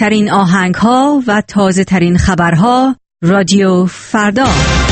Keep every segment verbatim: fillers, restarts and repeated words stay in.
بهترین آهنگ‌ها و تازه‌ترین خبرها رادیو فردا.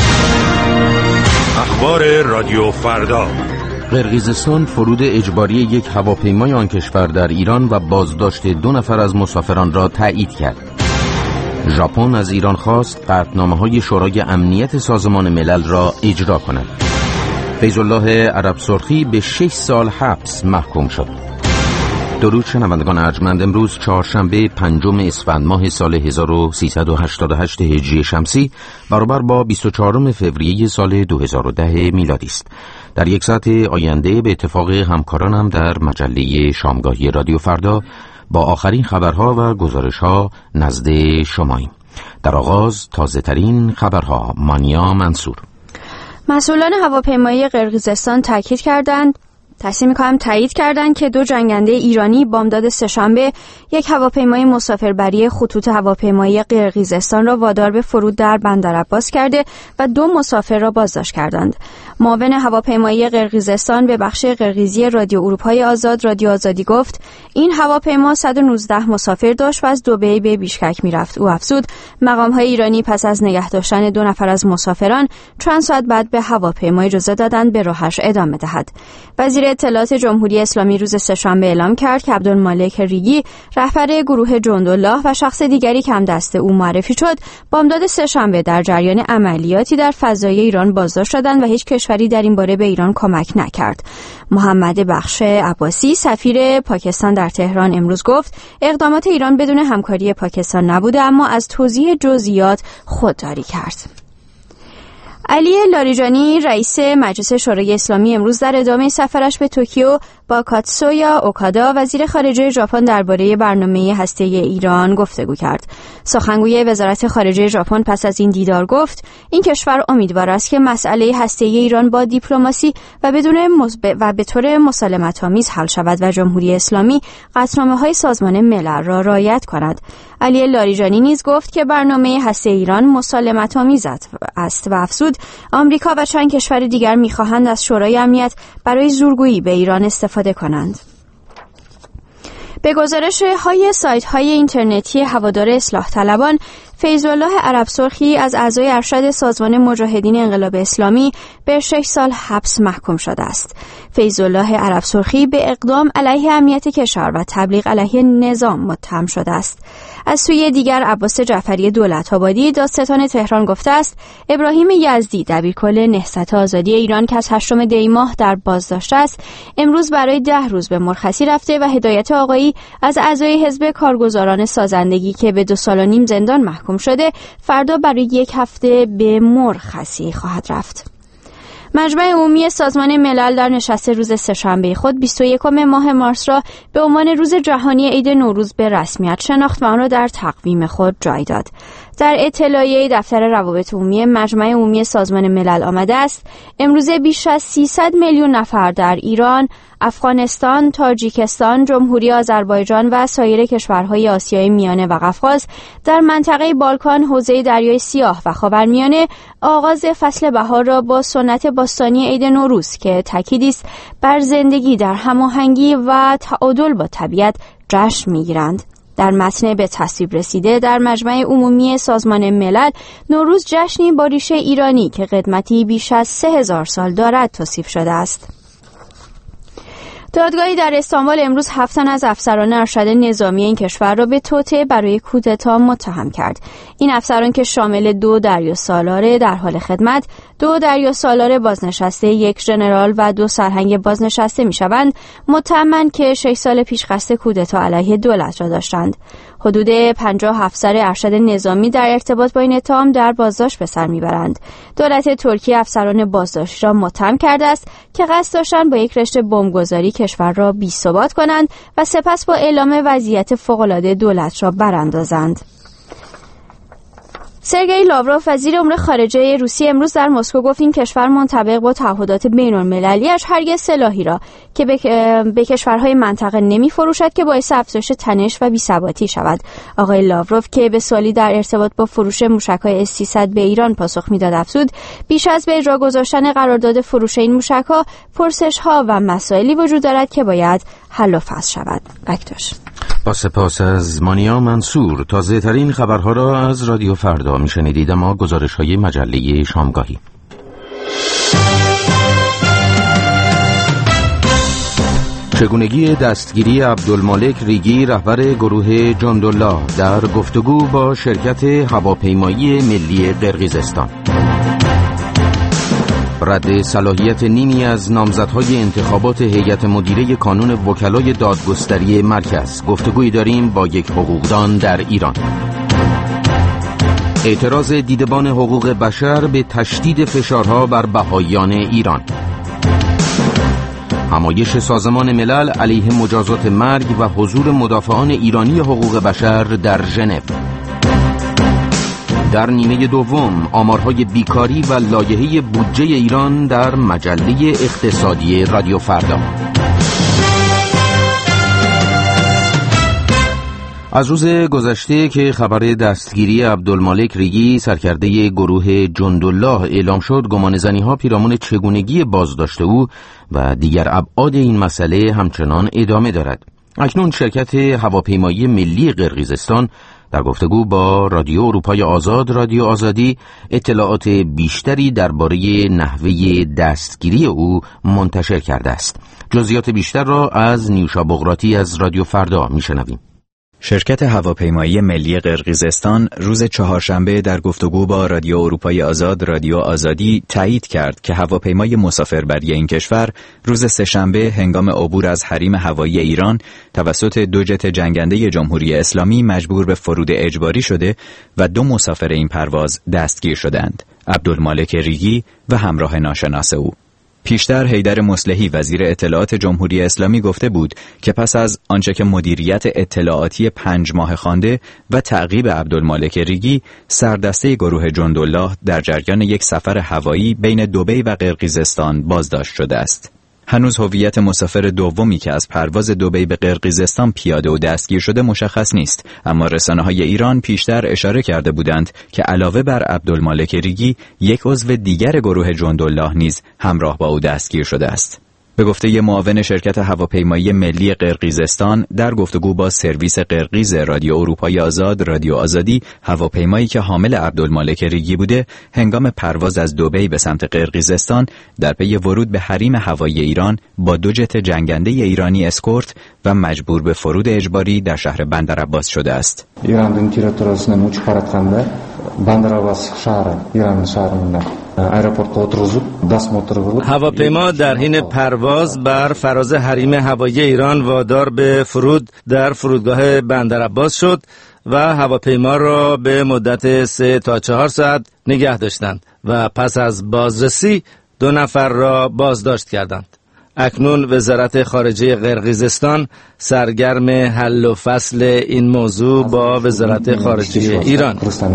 اخبار رادیو فردا. قرقیزستان فرود اجباری یک هواپیمای آن کشور در ایران و بازداشت دو نفر از مسافران را تایید کرد. ژاپن از ایران خواست قطعنامه‌های شورای امنیت سازمان ملل را اجرا کند. فیض الله عرب سرخی به شش سال حبس محکوم شد. درود شنوندگان ارجمند، امروز چهارشنبه پنجم اسفند ماه سال هزار و سیصد و هشتاد و هشت هجری شمسی برابر با بیست و چهارم فوریه سال دو هزار و ده میلادی است. در یک ساعت آینده به اتفاق همکارانم در مجله شامگاهی رادیو فردا با آخرین خبرها و گزارش‌ها نزد شماییم. در آغاز تازه ترین خبرها. مانیا منصور. مسئولان هواپیمایی قرقیزستان تاکید کردند تصمیم می‌کنم تایید کردند که دو جنگنده ایرانی بامداد سه‌شنبه یک هواپیمای مسافربری خطوط هواپیمایی قرقیزستان را وادار به فرود در بندرعباس کرده و دو مسافر را بازداشت کردند. معاون هواپیمایی قرقیزستان به بخش قرقیزی رادیو اروپای آزاد رادیو آزادی گفت این هواپیما صد و نوزده مسافر داشت و از دبی به بیشکک می‌رفت. او افزود مقام‌های ایرانی پس از نگه داشتن دو نفر از مسافران چند ساعت بعد به هواپیما اجازه دادند به راهش ادامه دهد. وزیر اطلاعات جمهوری اسلامی روز سه‌شنبه اعلام کرد که عبدالمالک ریگی رهبر گروه جندالله و شخص دیگری که هم دست او معرفی شد بامداد سه‌شنبه در جریان عملیاتی در فضای ایران بازداشت شدند و هیچ کشوری در این باره به ایران کمک نکرد. محمد بخش عباسی سفیر پاکستان در تهران امروز گفت اقدامات ایران بدون همکاری پاکستان نبوده، اما از توضیح جزئیات خودداری کرد. علی لاریجانی رئیس مجلس شورای اسلامی امروز در ادامه سفرش به توکیو با کاتسویا اوکادا وزیر خارجه ژاپن درباره برنامه هسته‌ای ایران گفتگو کرد. سخنگوی وزارت خارجه ژاپن پس از این دیدار گفت این کشور امیدوار است که مسئله هسته‌ای ایران با دیپلماسی و بدون مثبت و به طور مسالمت‌آمیز حل شود و جمهوری اسلامی قطعنامه‌های سازمان ملل را رعایت کند. علی لاریجانی نیز گفت که برنامه هسته ایران مسالمت‌آمیز است و افزود آمریکا و چند کشور دیگر می‌خواهند از شورای امنیت برای زورگویی به ایران استفاده کنند. به گزارش های سایت های اینترنتی هوادار اصلاح طلبان، فیض الله عرب سرخی از اعضای ارشد سازمان مجاهدین انقلاب اسلامی به شش سال حبس محکوم شده است. فیض الله عرب سرخی به اقدام علیه امنیت کشور و تبلیغ علیه نظام متهم شده است. از سوی دیگر عباس جعفری دولت‌آبادی دادستان تهران گفته است ابراهیم یزدی دبیرکل نهضت آزادی ایران که از هشتم دی ماه در بازداشت است امروز برای ده روز به مرخصی رفته و هدایت آقایی از اعضای حزب کارگزاران سازندگی که به دو سال و نیم زندان محکوم شده فردا برای یک هفته به مرخصی خواهد رفت. مجمع عمومی سازمان ملل در نشست روز سه‌شنبه خود بیست و یکم ماه مارس را به عنوان روز جهانی عید نوروز به رسمیت شناخت و آن را در تقویم خود جای داد. در اطلاعیه دفتر روابط عمومی مجمع عمومی سازمان ملل آمده است امروزه بیش از سیصد میلیون نفر در ایران، افغانستان، تاجیکستان، جمهوری آذربایجان و سایر کشورهای آسیای میانه و قفقاز در منطقه بالکان، حوزه دریای سیاه و خاورمیانه آغاز فصل بهار را با سنت باستانی عید نوروز که تأکیدی است بر زندگی در هماهنگی و تعادل با طبیعت جشن می‌گیرند. در متن به تصویب رسیده در مجمع عمومی سازمان ملل نوروز جشنی با ریشه ایرانی که قدمتی بیش از سه هزار سال دارد توصیف شده است. دادگاهی در استانبول امروز هفت تن از افسران ارشد نظامی این کشور را به توطئه برای کودتا متهم کرد. این افسران که شامل دو دریاسالار در حال خدمت، دو دریاسالار بازنشسته، یک ژنرال و دو سرهنگ بازنشسته میشوند، متهمند که شش سال پیش قصد کودتا علیه دولت را داشتند. حدود پنجاه افسر ارشد نظامی در ارتباط با این اتهام در بازداشت به سر میبرند. دولت ترکیه افسران بازداشت را متهم کرده است که قصد داشتند با یک رشته بمبگذاری کشور را بی‌ثبات کنند و سپس با اعلام وضعیت فوق‌العاده دولت را براندازند. سرگئی لاوروف وزیر امور خارجه روسیه امروز در مسکو گفت این کشور منطبق با تعهدات بین‌المللی‌اش هرگز سلاحی را که به, به کشورهای منطقه نمی‌فروشد که باعث افزایش تنش و بی‌ثباتی شود. آقای لاوروف که به سوالی در ارتباط با فروش موشک‌های اس سیصد به ایران پاسخ می‌داد افزود بیش از به اجرا گذاشتن قرارداد فروش این موشک‌ها پرسش‌ها و مسائلی وجود دارد که باید حل و فصل شود. اکتاش با سپاس از مانیا منصور. تازه ترین خبرها را از رادیو فردا میشنیدید. اما گزارش های مجله شامگاهی. چگونگی دستگیری عبدالمالک ریگی رهبر گروه جندالله در گفتگو با شرکت هواپیمایی ملی قرقیزستان. رد صلاحیت نیمی از نامزدهای انتخابات هیئت مدیره کانون وکلای دادگستری مرکز. گفتگویی داریم با یک حقوقدان در ایران. اعتراض دیدبان حقوق بشر به تشدید فشارها بر بهائیان ایران. همایش سازمان ملل علیه مجازات مرگ و حضور مدافعان ایرانی حقوق بشر در ژنو. در نیمه دوم آمارهای بیکاری و لایحه بودجه ایران در مجله اقتصادی رادیو فردا. از روز گذشته که خبر دستگیری عبدالمالک ریگی سرکرده گروه جندالله اعلام شد، گمانه‌زنی‌ها پیرامون چگونگی بازداشت او و دیگر ابعاد این مسئله همچنان ادامه دارد. اکنون شرکت هواپیمایی ملی قرقیزستان در گفتگو با رادیو اروپای آزاد رادیو آزادی اطلاعات بیشتری درباره نحوه دستگیری او منتشر کرده است. جزئیات بیشتر را از نیوشا بغراتی از رادیو فردا میشنویم. شرکت هواپیمایی ملی قرقیزستان روز چهارشنبه در گفتگو با رادیو اروپای آزاد رادیو آزادی تایید کرد که هواپیمای مسافربری این کشور روز سه‌شنبه هنگام عبور از حریم هوایی ایران توسط دو جت جنگنده جمهوری اسلامی مجبور به فرود اجباری شده و دو مسافر این پرواز دستگیر شدند: عبدالمالک ریگی و همراه ناشناس او. پیشتر حیدر مصلحی وزیر اطلاعات جمهوری اسلامی گفته بود که پس از آنچه که مدیریت اطلاعاتی پنج ماه خوانده و تعقیب عبدالمالک ریگی، سردسته گروه جندالله در جریان یک سفر هوایی بین دبی و قرقیزستان بازداشت شده است. هنوز هویت مسافر دومی که از پرواز دبی به قرقیزستان پیاده و دستگیر شده مشخص نیست، اما رسانه‌های ایران پیشتر اشاره کرده بودند که علاوه بر عبدالمالک ریگی، یک عضو دیگر گروه جندالله نیز همراه با او دستگیر شده است. به گفته ی معاون شرکت هواپیمایی ملی قرقیزستان در گفتگو با سرویس قرقیز رادیو اروپای آزاد رادیو آزادی، هواپیمایی که حامل عبدالمالک ریگی بوده هنگام پرواز از دبی به سمت قرقیزستان در پی ورود به حریم هوایی ایران با دو جت جنگنده ایرانی اسکورت و مجبور به فرود اجباری در شهر بندرعباس شده است. ایران territoriyasidan uçib borayotganda Bandarabbas shahri, Iran shahridan aeroportga o'tirg'izib dastmotor qilib هواپیما در حین پرواز بر فراز حریم هوایی ایران وادار به فرود در فرودگاه بندرعباس شد و هواپیما را به مدت سه تا چهار ساعت نگه داشتند و پس از بازرسی دو نفر را بازداشت کردند. اکنون وزارت خارجه قرقیزستان سرگرم حل و فصل این موضوع با وزارت خارجه ایران.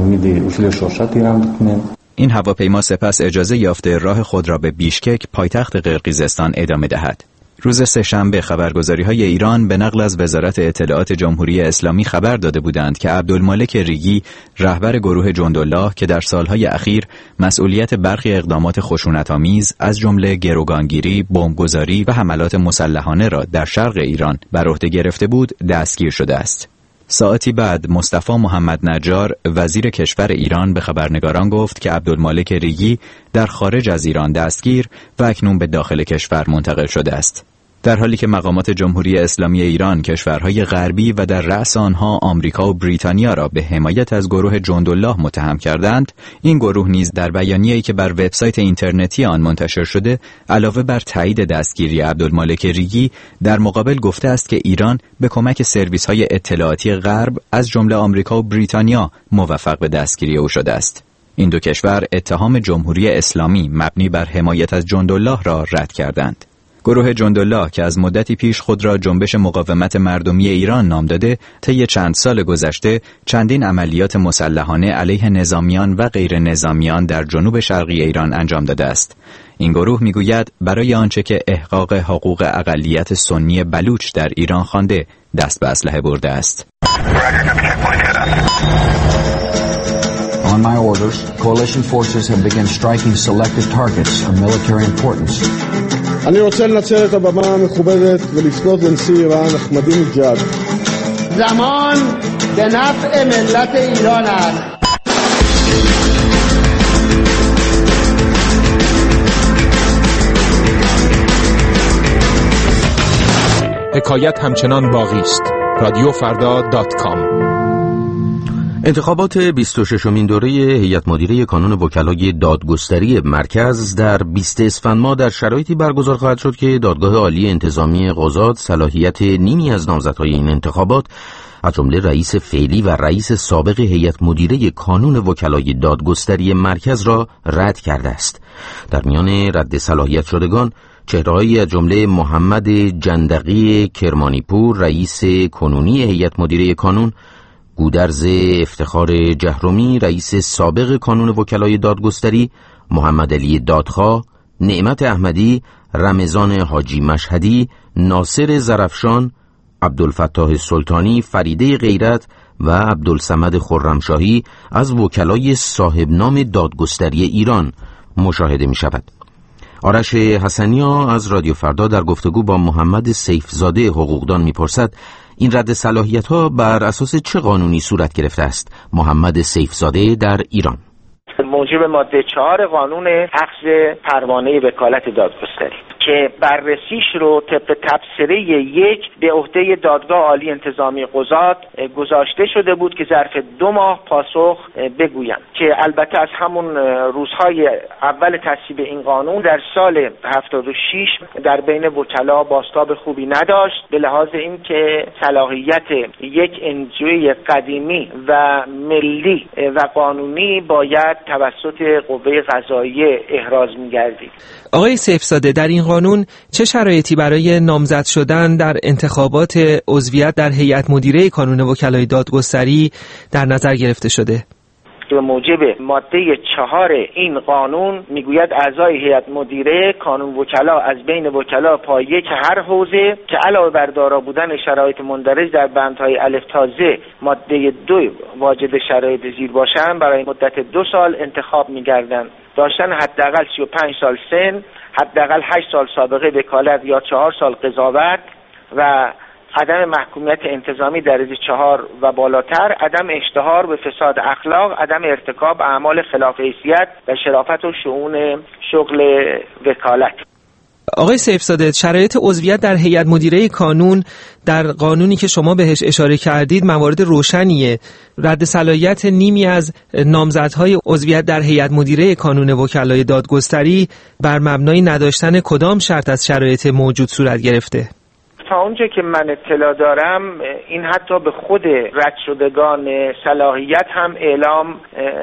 این هواپیما سپس اجازه یافته راه خود را به بیشکک پایتخت قرقیزستان ادامه دهد. روز سه‌شنبه خبرگزاری‌های ایران به نقل از وزارت اطلاعات جمهوری اسلامی خبر داده بودند که عبدالمالک ریگی رهبر گروه جندالله که در سالهای اخیر مسئولیت برخی اقدامات خشونت‌آمیز از جمله گروگانگیری، بمبگذاری و حملات مسلحانه را در شرق ایران بر عهده گرفته بود، دستگیر شده است. ساعتی بعد مصطفی محمد نجار وزیر کشور ایران به خبرنگاران گفت که عبدالمالک ریگی در خارج از ایران دستگیر و اکنون به داخل کشور منتقل شده است. در حالی که مقامات جمهوری اسلامی ایران کشورهای غربی و در رأس آنها آمریکا و بریتانیا را به حمایت از گروه جندالله متهم کردند، این گروه نیز در بیانیه‌ای که بر وبسایت اینترنتی آن منتشر شده علاوه بر تایید دستگیری عبدالمالک ریگی در مقابل گفته است که ایران به کمک سرویس‌های اطلاعاتی غرب از جمله آمریکا و بریتانیا موفق به دستگیری او شده است. این دو کشور اتهام جمهوری اسلامی مبنی بر حمایت از جندالله را رد کردند. گروه جندالله که از مدتی پیش خود را جنبش مقاومت مردمی ایران نام داده، طی چند سال گذشته چندین عملیات مسلحانه علیه نظامیان و غیر نظامیان در جنوب شرقی ایران انجام داده است. این گروه میگوید برای آنچه که احقاق حقوق اقلیت سنی بلوچ در ایران خوانده دست به اسلحه برده است. On my orders, coalition forces have begun striking selected targets of military importance. אני רוצה לנצל את הבמה המכובדת ולפנות לנשיא איראן אחמדינג'אד زمان به نفع ملت ایران است. حکایت همچنان باقی است. رادیو فردا دات کام. انتخابات بیست و ششمین دوره هیئت مدیره کانون وکلای دادگستری مرکز در بیست اسفند ماه در شرایطی برگزار خواهد شد که دادگاه عالی انتظامی قضات صلاحیت نیمی از نامزدهای این انتخابات از جمله رئیس فعلی و رئیس سابق هیئت مدیره کانون وکلای دادگستری مرکز را رد کرده است. در میان رد صلاحیت شدگان چهره‌هایی از جمله محمد جندقی کرمانیپور رئیس کنونی هیئت مدیره کانون، گودرز افتخار جهرومی رئیس سابق کانون وکلای دادگستری، محمد علی دادخواه، نعمت احمدی، رمضان حاجی مشهدی، ناصر زرفشان، عبدالفتاح سلطانی، فریده غیرت و عبدالصمد خرمشاهی از وکلای صاحب نام دادگستری ایران مشاهده می شود. آرش حسنیا از رادیو فردا در گفتگو با محمد سیفزاده حقوقدان میپرسد این رد صلاحیت ها بر اساس چه قانونی صورت گرفته است؟ محمد سیفزاده در ایران. موجب ماده چهار قانون اخذ پروانه وکالت دادگستری که بررسیش رو طبق تبصره یک به عهده دادگاه عالی انتظامی قضات گذاشته شده بود که ظرف دو ماه پاسخ بگویم، که البته از همون روزهای اول تصویب این قانون در سال هفتاد و شش در بین وکلا بازتاب خوبی نداشت، به لحاظ این که صلاحیت یک انجوی قدیمی و ملی و قانونی باید توسط قوه قضاییه احراز می‌گردید. آقای سیفزاده، در این قانون چه شرایطی برای نامزد شدن در انتخابات عضویت در هیئت مدیره کانون وکلای دادگستری در نظر گرفته شده؟ به موجب ماده چهار این قانون میگوید اعضای هیئت مدیره کانون وکلا از بین وکلا پایه که هر حوزه که علاوه بر دارا بودن شرایط مندرج در بندهای الف تا ز ماده دو واجد شرایط زیر باشند برای مدت دو سال انتخاب میگردند. داشتن حداقل سی و پنج سال سن، حداقل هشت سال سابقه وکالت یا چهار سال قضاوت و عدم محکومیت انتظامی درجه چهار و بالاتر، عدم اشتهار به فساد اخلاق، عدم ارتکاب اعمال خلاف حیثیت و شرافت و شؤون شغل وکالت. آقای سیفزاده، شرایط عضویت در هیئت مدیره کانون در قانونی که شما بهش اشاره کردید موارد روشنیه. رد صلاحیت نیمی از نامزدهای عضویت در هیئت مدیره کانون وکلای دادگستری بر مبنای نداشتن کدام شرط از شرایط موجود صورت گرفته؟ تا اونجا که من اطلاع دارم این حتی به خود رد شدگان صلاحیت هم اعلام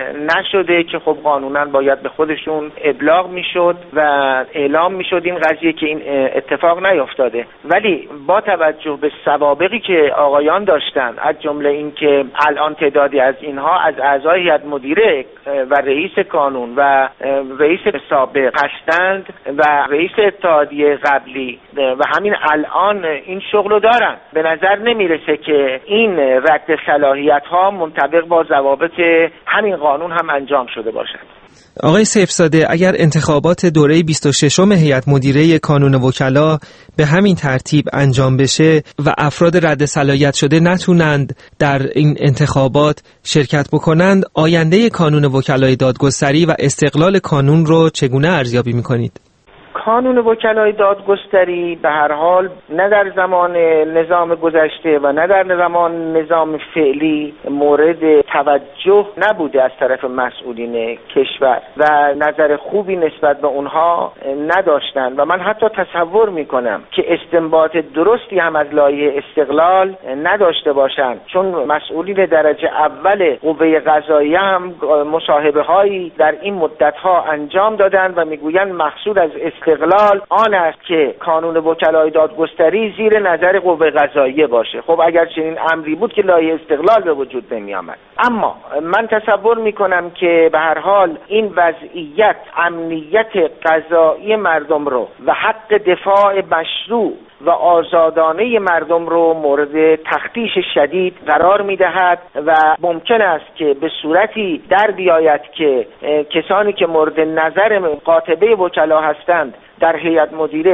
نشده که خب قانونا باید به خودشون ابلاغ میشد و اعلام میشد این قضیه که این اتفاق نیفتاده. ولی با توجه به سوابقی که آقایان داشتن، از جمله این که الان تعدادی از اینها از اعضای هیئت مدیره و رئیس کانون و رئیس سابق هستند و رئیس اتحادیه قبلی و همین الان این شغلو دارن، به نظر نمیرسه که این رد صلاحیت ها منطبق با ضوابط همین قانون هم انجام شده باشد. آقای سیفزاده، اگر انتخابات دوره بیست و ششم هیئت مدیره کانون وکلا به همین ترتیب انجام بشه و افراد رد صلاحیت شده نتونند در این انتخابات شرکت بکنند، آینده کانون وکلای دادگستری و استقلال کانون رو چگونه ارزیابی میکنید؟ کانون وکلای دادگستری به هر حال نه در زمان نظام گذشته و نه در زمان نظام فعلی مورد توجه نبوده از طرف مسئولین کشور و نظر خوبی نسبت به اونها نداشتند و من حتی تصور میکنم که استنباط درستی هم از لایحه استقلال نداشته باشند، چون مسئولین درجه اول قوه قضاییه هم مصاحبه هایی در این مدت ها انجام دادند و میگویند مقصود از استقلال آن است که کانون وکلای دادگستری زیر نظر قوه قضاییه باشه. خب اگر چنین امری بود که لایحه استقلال به وجود نمی آمد. اما من تصور می کنم که به هر حال این وضعیت امنیت قضایی مردم رو و حق دفاع مشروع و آزادانه مردم رو مورد تفتیش شدید قرار میدهد و ممکن است که به صورتی در بیاید که کسانی که مورد نظر قاطبه وکلا هستند در هیئت مدیره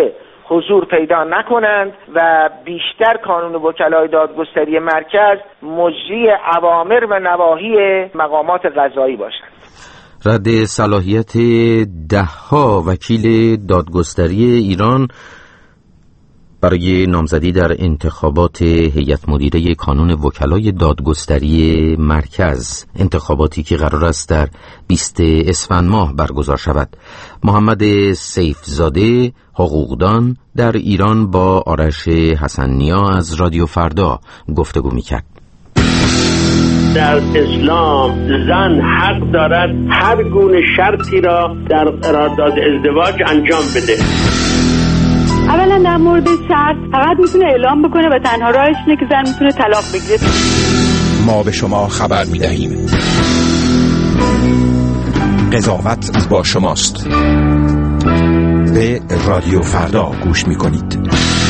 حضور پیدا نکنند و بیشتر کانون وکلای دادگستری مرکز مجری اوامر و نواهی مقامات قضایی باشند. رد صلاحیت دهها وکیل دادگستری ایران برای نامزدی در انتخابات هیئت مدیره کانون وکلای دادگستری مرکز، انتخاباتی که قرار است در بیست اسفند ماه برگزار شود. محمد سیفزاده، حقوقدان، در ایران با آرش حسن‌نیا از رادیو فردا گفتگو می‌کرد. در اسلام زن حق دارد هر گونه شرطی را در قرارداد ازدواج انجام بده. اولا در مورد شرط فقط میتونه اعلام بکنه و تنها راهش اینه که زن میتونه طلاق بگیره. ما به شما خبر میدهیم. قضاوت با شماست. به رادیو فردا گوش میکنید.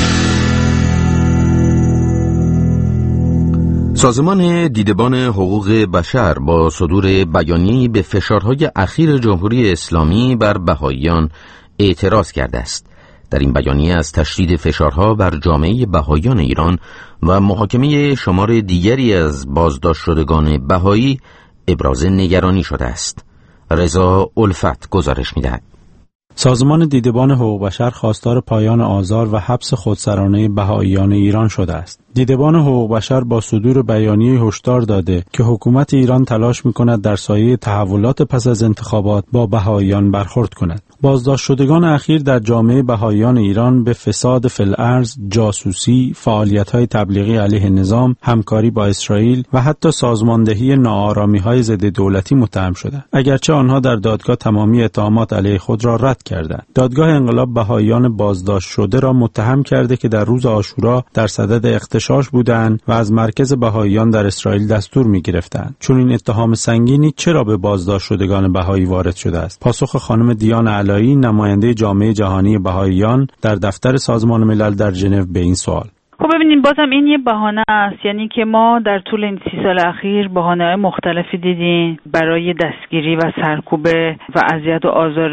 سازمان دیدبان حقوق بشر با صدور بیانیه‌ای به فشارهای اخیر جمهوری اسلامی بر بهائیان اعتراض کرده است. در این بیانیه از تشدید فشارها بر جامعه بهائیان ایران و محاکمه شمار دیگری از بازداشت شدگان بهایی ابراز نگرانی شده است. رضا الفت گزارش می‌دهد. سازمان دیدبان حقوق بشر خواستار پایان آزار و حبس خودسرانه بهائیان ایران شده است. دیدبان حقوق بشر با صدور بیانیه هشدار داده که حکومت ایران تلاش می‌کند در سایه تحولات پس از انتخابات با بهائیان برخورد کند. بازداشت شدگان اخیر در جامعه بهائیان ایران به فساد فی الارض، جاسوسی، فعالیت‌های تبلیغی علیه نظام، همکاری با اسرائیل و حتی سازماندهی ناآرامی‌های ضد دولتی متهم شدند. اگرچه آنها در دادگاه تمامی اتهامات علیه خود را رد کردند. دادگاه انقلاب بهائیان بازداشت شده را متهم کرده که در روز عاشورا در صدد اغتشاش بودند و از مرکز بهائیان در اسرائیل دستور می‌گرفتند. چون این اتهام سنگینی چرا به بازداشت شدگان بهایی وارد شده است؟ پاسخ خانم دیان علایی، نماینده جامعه جهانی بهائیان در دفتر سازمان ملل در ژنو به این سوال: خب ببینیم، بازم این یه بهانه است. یعنی که ما در طول این سی سال اخیر بهانه‌های مختلفی دیدیم برای دستگیری و سرکوب و اذیت و آزار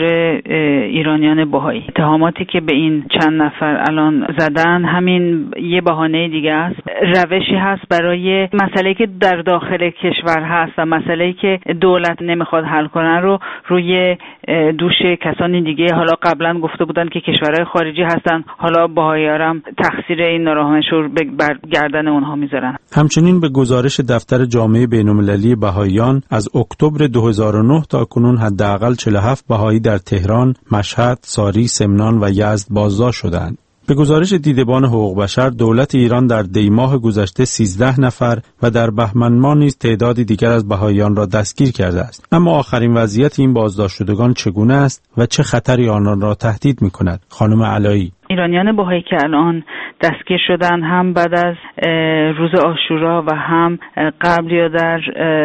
ایرانیان بهایی. اتهاماتی که به این چند نفر الان زدن همین یه بهانه دیگه است. روشی هست برای مسئله‌ای که در داخل کشور هست و مسئله‌ای که دولت نمیخواد حل کنن رو روی دوش کسانی دیگه، حالا قبلا گفته بودن که کشورهای خارجی هستن، حالا بهایی‌ها تقصیر این ناراحتی شور بر گردن اونها میذارن. همچنین به گزارش دفتر جامعه بین‌المللی بهائیان از اکتبر دو هزار و نه تا کنون حداقل چهل و هفت بهایی در تهران، مشهد، ساری، سمنان و یزد بازداشت شدند. به گزارش دیدبان حقوق بشر، دولت ایران در دی ماه گذشته سیزده نفر و در بهمن ماه نیز تعدادی دیگر از بهائیان را دستگیر کرده است. اما آخرین وضعیت این بازداشت شدگان چگونه است و چه خطری آنان را تهدید می‌کند؟ خانم علایی: ایرانیان بهایی که الان دستگیر شدن، هم بعد از روز عاشورا و هم قبل یا در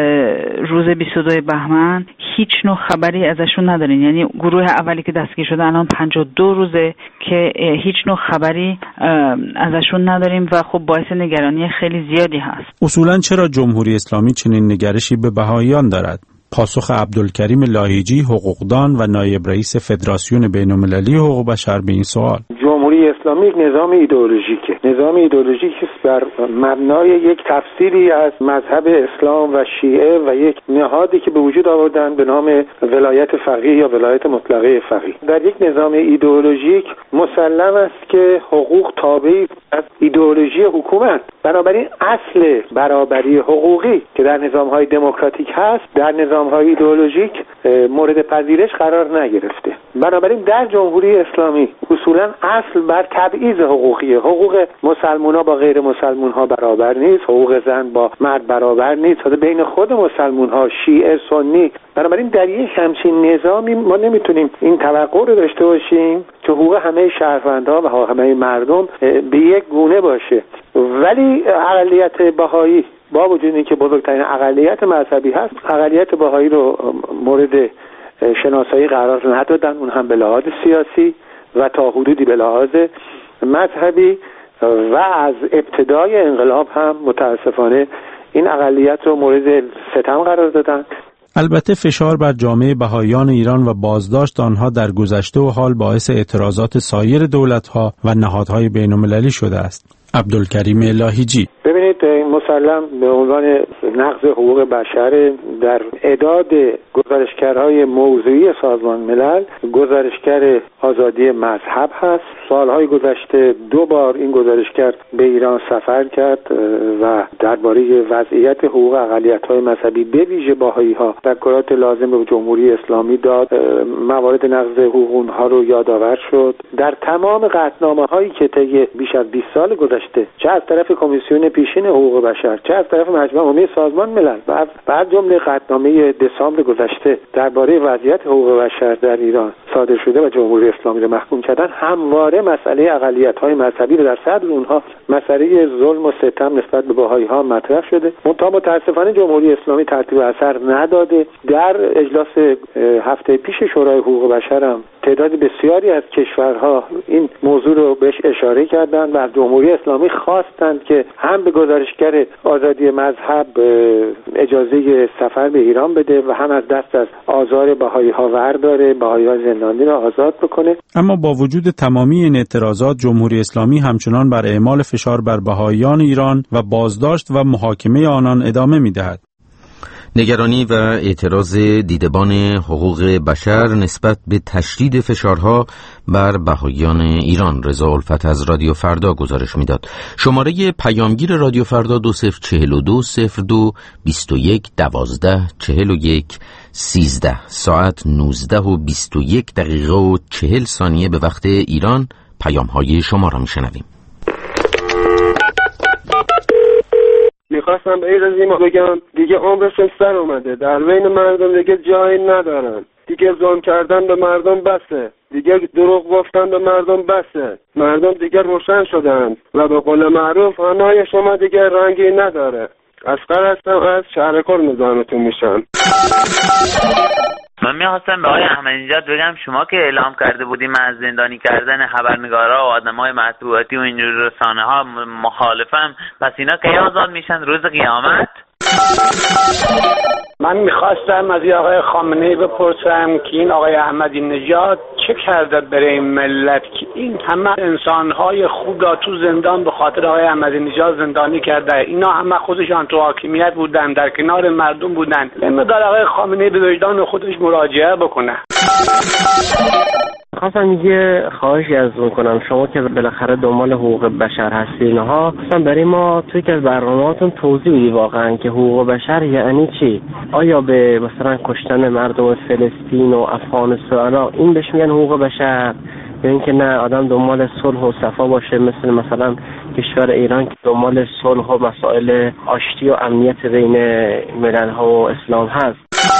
روز بیست و دو بهمن، هیچ نوع خبری ازشون ندارین. یعنی گروه اولی که دستگیر شدن الان پنجاه و دو روزه که هیچ نوع خبری ازشون نداریم و خب باعث نگرانی خیلی زیادی هست. اصولاً چرا جمهوری اسلامی چنین نگرشی به بهائیان دارد؟ پاسخ عبدالکریم لاهیجی، حقوقدان و نایب رئیس فدراسیون بین‌المللی حقوق بشر به این سوال: جمهوری اسلامی یک نظام ایدئولوژیکه. نظام ایدئولوژیکی بر مبنای یک تفسیری از مذهب اسلام و شیعه و یک نهادی که به وجود آوردن به نام ولایت فقیه یا ولایت مطلقه فقیه. در یک نظام ایدئولوژیک مسلم است که حقوق تابعی از ایدئولوژی حکومت. بنابراین اصل برابری حقوقی که در نظام‌های دموکراتیک هست، در نظام‌های ایدئولوژیک مورد پذیرش قرار نگرفته. بنابراین در جمهوری اسلامی اصولاً اصل بر تبعیض حقوقی، حقوق مسلمان‌ها با غیر مسلمان‌ها برابر نیست، حقوق زن با مرد برابر نیست، حتی بین خود مسلمان‌ها شیعه سنی. بنابراین در یک همچین نظامی ما نمیتونیم این توقع رو داشته باشیم که حقوق همه شهروندها و همه مردم به یک گونه باشه. ولی اقلیت بهایی با وجود اینکه بزرگترین اقلیت مذهبی هست، اقلیت بهایی رو مورد شناسایی قرار ندادن، اون هم به لحاظ سیاسی و تا حدودی به لحاظ مذهبی، و از ابتدای انقلاب هم متاسفانه این اقلیت رو مورد ستم قرار دادن. البته فشار بر جامعه بهائیان ایران و بازداشت آنها در گذشته و حال باعث اعتراضات سایر دولت‌ها و نهادهای بین‌المللی شده است. عبدالکریم لاهیجی: ببینید، مسلم به عنوان نقض حقوق بشر در اعداد گزارشگرهای موضوعی سازمان ملل گزارشگر آزادی مذهب هست. سالهای گذشته دو بار این گزارشگر به ایران سفر کرد و درباره وضعیت حقوق اقلیت‌های مذهبی به ویژه بهائی‌ها تذکرات لازم به جمهوری اسلامی داد، موارد نقض حقوق اونها رو یادآور شد. در تمام قطعنامه‌هایی که طی بیش از بیست سال گذشته چه از طرف کمیسیون پیشین حقوق بشر چه از طرف مجمع عمومی سازمان ملل و بعد جمله قطعنامه دسامبر گذشته درباره وضعیت حقوق بشر در ایران صادر شده و جمهوری اسلامی رو محکوم کردن، همواره مسئله اقلیت‌های مذهبی رو در صدر اونها مسئله ظلم و ستم نسبت به بهائی‌ها مطرح شده. منتها متأسفانه جمهوری اسلامی ترتیب اثر نداده. در اجلاس هفته پیش شورای حقوق بشر هم تعداد بسیاری از کشورها این موضوع رو بهش اشاره کردند و از جمهوری اسلامی خواستند که هم به گزارشگر آزادی مذهب اجازه سفر به ایران بده و هم از دست از آزار بهائی‌ها ورداره، بهائی‌ها زندانی را آزاد بکنه. اما با وجود تمامی این اعتراضات، جمهوری اسلامی همچنان بر اعمال فشار بر بهائیان ایران و بازداشت و محاکمه آنان ادامه می‌دهد. نگرانی و اعتراض دیدبان حقوق بشر نسبت به تشدید فشارها بر بهائیان ایران. رضا الفت از رادیو فردا گزارش میداد. شماره پیامگیر رادیو فردا دو صفر چهل و دو صفر دو بیست و یک دوازده چهل و یک سیزده، ساعت نوزده و بیست و یک دقیقه و چهل ثانیه به وقت ایران. پیام‌های شما را میشنویم. میخواستم به این رزیما بگم دیگه عمرشون سر اومده، در بین مردم دیگه جایی ندارن، دیگه ظلم کردن به مردم بسه، دیگه دروغ گفتن به مردم بسه، مردم دیگه روشن شدن و به قول معروف آنهای شما دیگه رنگی نداره. اسقر هستم از شهرکار نظامتون میشم. من میخواستم به آقای احمدی نژاد بگم شما که اعلام کرده بودیم از زندانی کردن خبرنگارا و آدمای مطبوعاتی و اینجور رسانه ها مخالفم، پس اینا کی آزاد میشن روز قیامت؟ من میخواستم از آقای خامنه‌ای بپرسم که این آقای احمدی نژاد چه کرده برای این ملت که این همه انسانهای خوب را تو زندان به خاطر آقای احمدی نژاد زندانی کرده. اینا همه خودشان تو حاکمیت بودن، در کنار مردم بودن. لما دار آقای خامنه‌ای به وجدان خودش مراجعه بکنه. خواستم یه خواهشی ازتون کنم، شما که بالاخره دنبال حقوق بشر هستین ها، خواستم برای ما توی که از برنامه‌هاتون توضیح بدید واقعا که حقوق بشر یعنی چی؟ آیا به مثلا کشتن مردم فلسطین و افغانستان این بهش میگن حقوق بشر، یا اینکه نه آدم دنبال صلح و صفا باشه مثل مثلا کشور ایران که دنبال صلح و مسائل آشتی و امنیت بین ملل‌ها و اسلام هست؟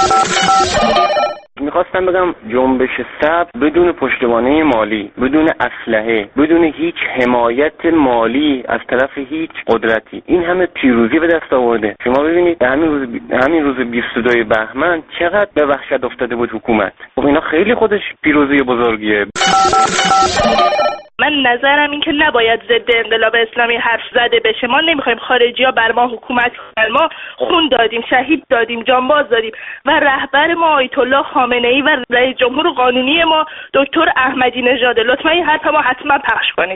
میخواستم بگم جنبش سبز بدون پشتوانه مالی، بدون اسلحه، بدون هیچ حمایت مالی از طرف هیچ قدرتی این همه پیروزی به دست آورده. شما ببینید همین روز همین روز بیست و دو بهمن چقدر به وحشت افتاده بود حکومت. خب اینا خیلی خودش پیروزی بزرگیه. من نظرم این که نباید ضد انقلاب اسلامی حرف زده بشه. ما نمیخوایم خارجی ها بر ما حکومت کنن. ما خون دادیم، شهید دادیم، جانباز دادیم و رهبر ما آیت الله خامنه ای و رئیس جمهور قانونی ما دکتر احمدی نژاد. لطفا این حرف ما حتما پخش کنید.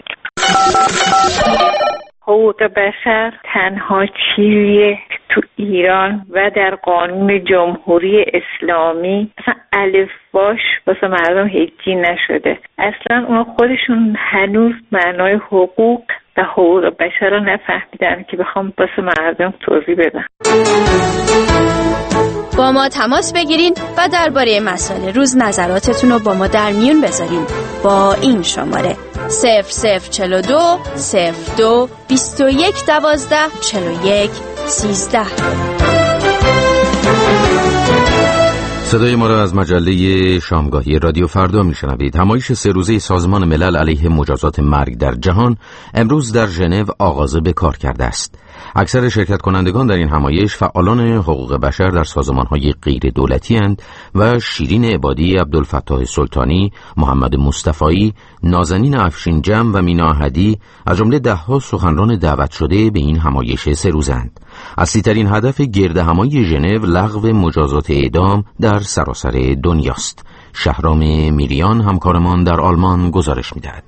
حقوق بشر تنها چیزیه تو ایران و در قانون جمهوری اسلامی اصلا الف باش واسه مردم هیچی نشده. اصلا اونا خودشون هنوز معنای حقوق و حقوق بشر رو نفهمیدن که بخوام واسه مردم توضیح بدن. با ما تماس بگیرین و درباره مسائل روز نظراتتون رو با ما در میون بذارین با این شماره صفر صفر چهل و دو صفر دو بیست و یک دوازده چهل و یک سیزده. صدای ما را از مجله شامگاهی رادیو فردا میشنوید. همایش سه روزه سازمان ملل علیه مجازات مرگ در جهان امروز در ژنو آغاز به کار کرده است. اکثر شرکت کنندگان در این همایش فعالان حقوق بشر در سازمان‌های غیر دولتی اند و شیرین عبادی، عبدالفتاح سلطانی، محمد مصطفی، نازنین افشینجم و مینا احدی از جمله ده‌ها سخنران دعوت شده به این همایش سه روزند. اصلی‌ترین هدف گردهمایی ژنو لغو مجازات اعدام در سراسر دنیاست. شهرام میریان همکارمان در آلمان گزارش می‌دهد.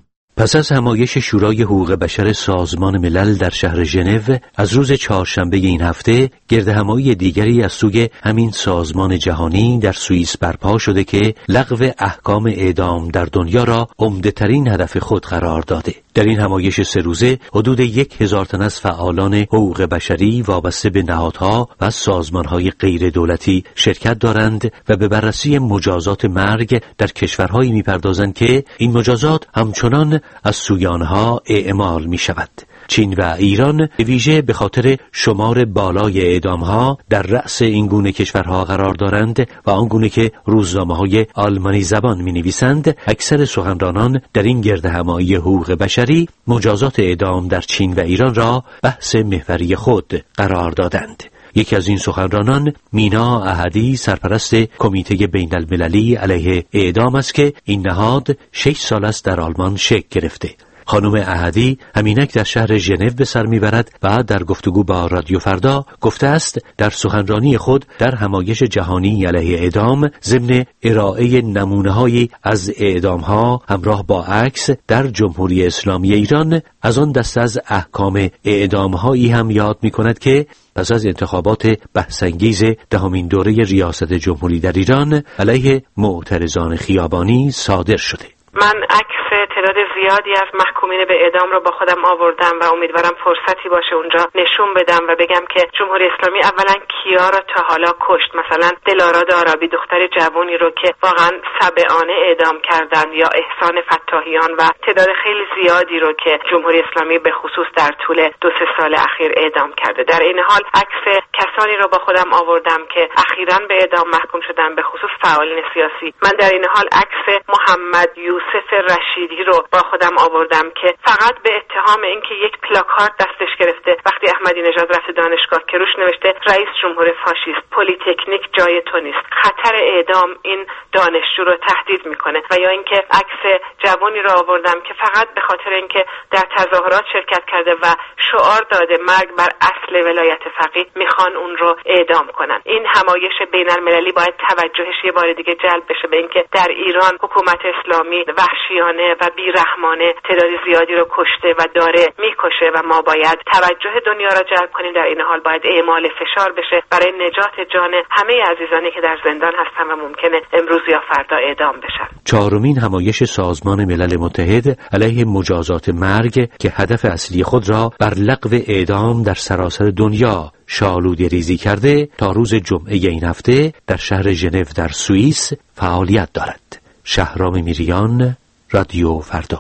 پس از همایش شورای حقوق بشر سازمان ملل در شهر ژنو از روز چهارشنبه این هفته، گردهمایی دیگری از سوی همین سازمان جهانی در سوئیس برپا شده که لغو احکام اعدام در دنیا را عمده‌ترین هدف خود قرار داده. در این همایش سه روزه حدود یک هزار تن از فعالان حقوق بشری وابسته به نهادها و سازمانهای غیر دولتی شرکت دارند و به بررسی مجازات مرگ در کشورهایی می‌پردازند که این مجازات همچنان از سوی آنها اعمال می شود. چین و ایران به ویژه به خاطر شمار بالای اعدامها در رأس این گونه کشورها قرار دارند و آنگونه که روزنامه‌های آلمانی زبان می‌نویسند، اکثر سخنرانان در این گردهمایی حقوق بشری مجازات اعدام در چین و ایران را بحث محوری خود قرار دادند. یکی از این سخنرانان مینا احدی، سرپرست کمیته بین المللی علیه اعدام است که این نهاد شش سال است در آلمان شکل گرفته. خانم احدی همینک در شهر ژنو به سر میبرد و در گفتگو با رادیو فردا گفته است در سخنرانی خود در همایش جهانی علیه اعدام ضمن ارائه نمونه‌هایی از اعدام‌ها همراه با عکس در جمهوری اسلامی ایران از آن دسته از احکام اعدام‌هایی هم یاد می‌کند که پس از انتخابات بحث‌انگیز دهمین دوره ریاست جمهوری در ایران علیه معترضان خیابانی صادر شده. من عکس تعداد زیادی از محکومین به اعدام رو با خودم آوردم و امیدوارم فرصتی باشه اونجا نشون بدم و بگم که جمهوری اسلامی اولا کیا رو تا حالا کشت. مثلا دلارا دارابی، دختر جوانی رو که واقعا سبعانه اعدام کردن، یا احسان فتاحیان و تعداد خیلی زیادی رو که جمهوری اسلامی به خصوص در طول دو سه سال اخیر اعدام کرده. در این حال عکس کسانی رو با خودم آوردم که اخیراً به اعدام محکوم شدن، به خصوص فعالین سیاسی. من در این حال عکس محمد یوسف رشیدی رو با خودم آوردم که فقط به اتهام اینکه یک پلاکارد دستش گرفته وقتی احمدی نژاد رفت دانشگاه که روش نوشته رئیس جمهور فاشیست، پلی‌تکنیک جای تو نیست، خطر اعدام این دانشجو رو تهدید میکنه. و یا اینکه عکس جوانی رو آوردم که فقط به خاطر اینکه در تظاهرات شرکت کرده و شعار داده مرگ بر اصل ولایت فقیه میخوان اون رو اعدام کنن. این همایش بین المللی باید توجهش یه بار دیگه جلب بشه به اینکه در ایران حکومت اسلامی وحشیانه و بیرحمانه تعداد زیادی رو کشته و داره میکشه و ما باید توجه دنیا را جلب کنیم. در این حال باید اعمال فشار بشه برای نجات جان همه عزیزانی که در زندان هستن و ممکنه امروز یا فردا اعدام بشن. چهارمین همایش سازمان ملل متحد علیه مجازات مرگ که هدف اصلی خود را بر لغو اعدام در سراسر دنیا شالوده ریزی کرده تا روز جمعه این هفته در شهر ژنو در سوئیس فعالیت دارد. شهرام میریان، رادیو فردا.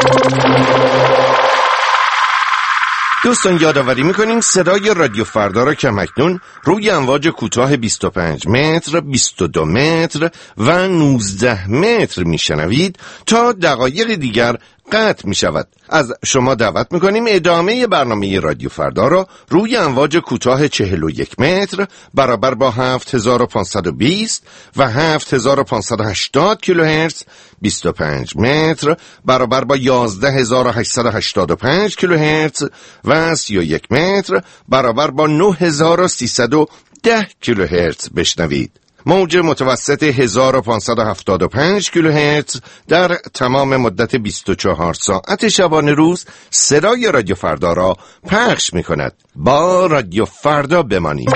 دوستان یادآوری میکنیم صدای رادیو فردا را کماکنون روی امواج کوتاه بیست و پنج متر، بیست و دو متر و نوزده متر میشنوید تا دقایق دیگر قطع می شود. از شما دعوت می کنیم ادامه برنامه رادیو فردا را روی امواج کوتاه چهل و یک متر برابر با هفت هزار و پانصد و بیست و هفت هزار و پانصد و هشتاد کیلوهرتز، بیست و پنج متر برابر با یازده هزار و هشتصد و هشتاد و پنج کیلوهرتز و سی و یک متر برابر با نه هزار و سیصد و ده کیلوهرتز بشنوید. موج متوسط هزار و پانصد و هفتاد و پنج کیلوهرتز در تمام مدت بیست و چهار ساعت شبانه روز صدای رادیو فردا را پخش می کند. با رادیو فردا بمانید.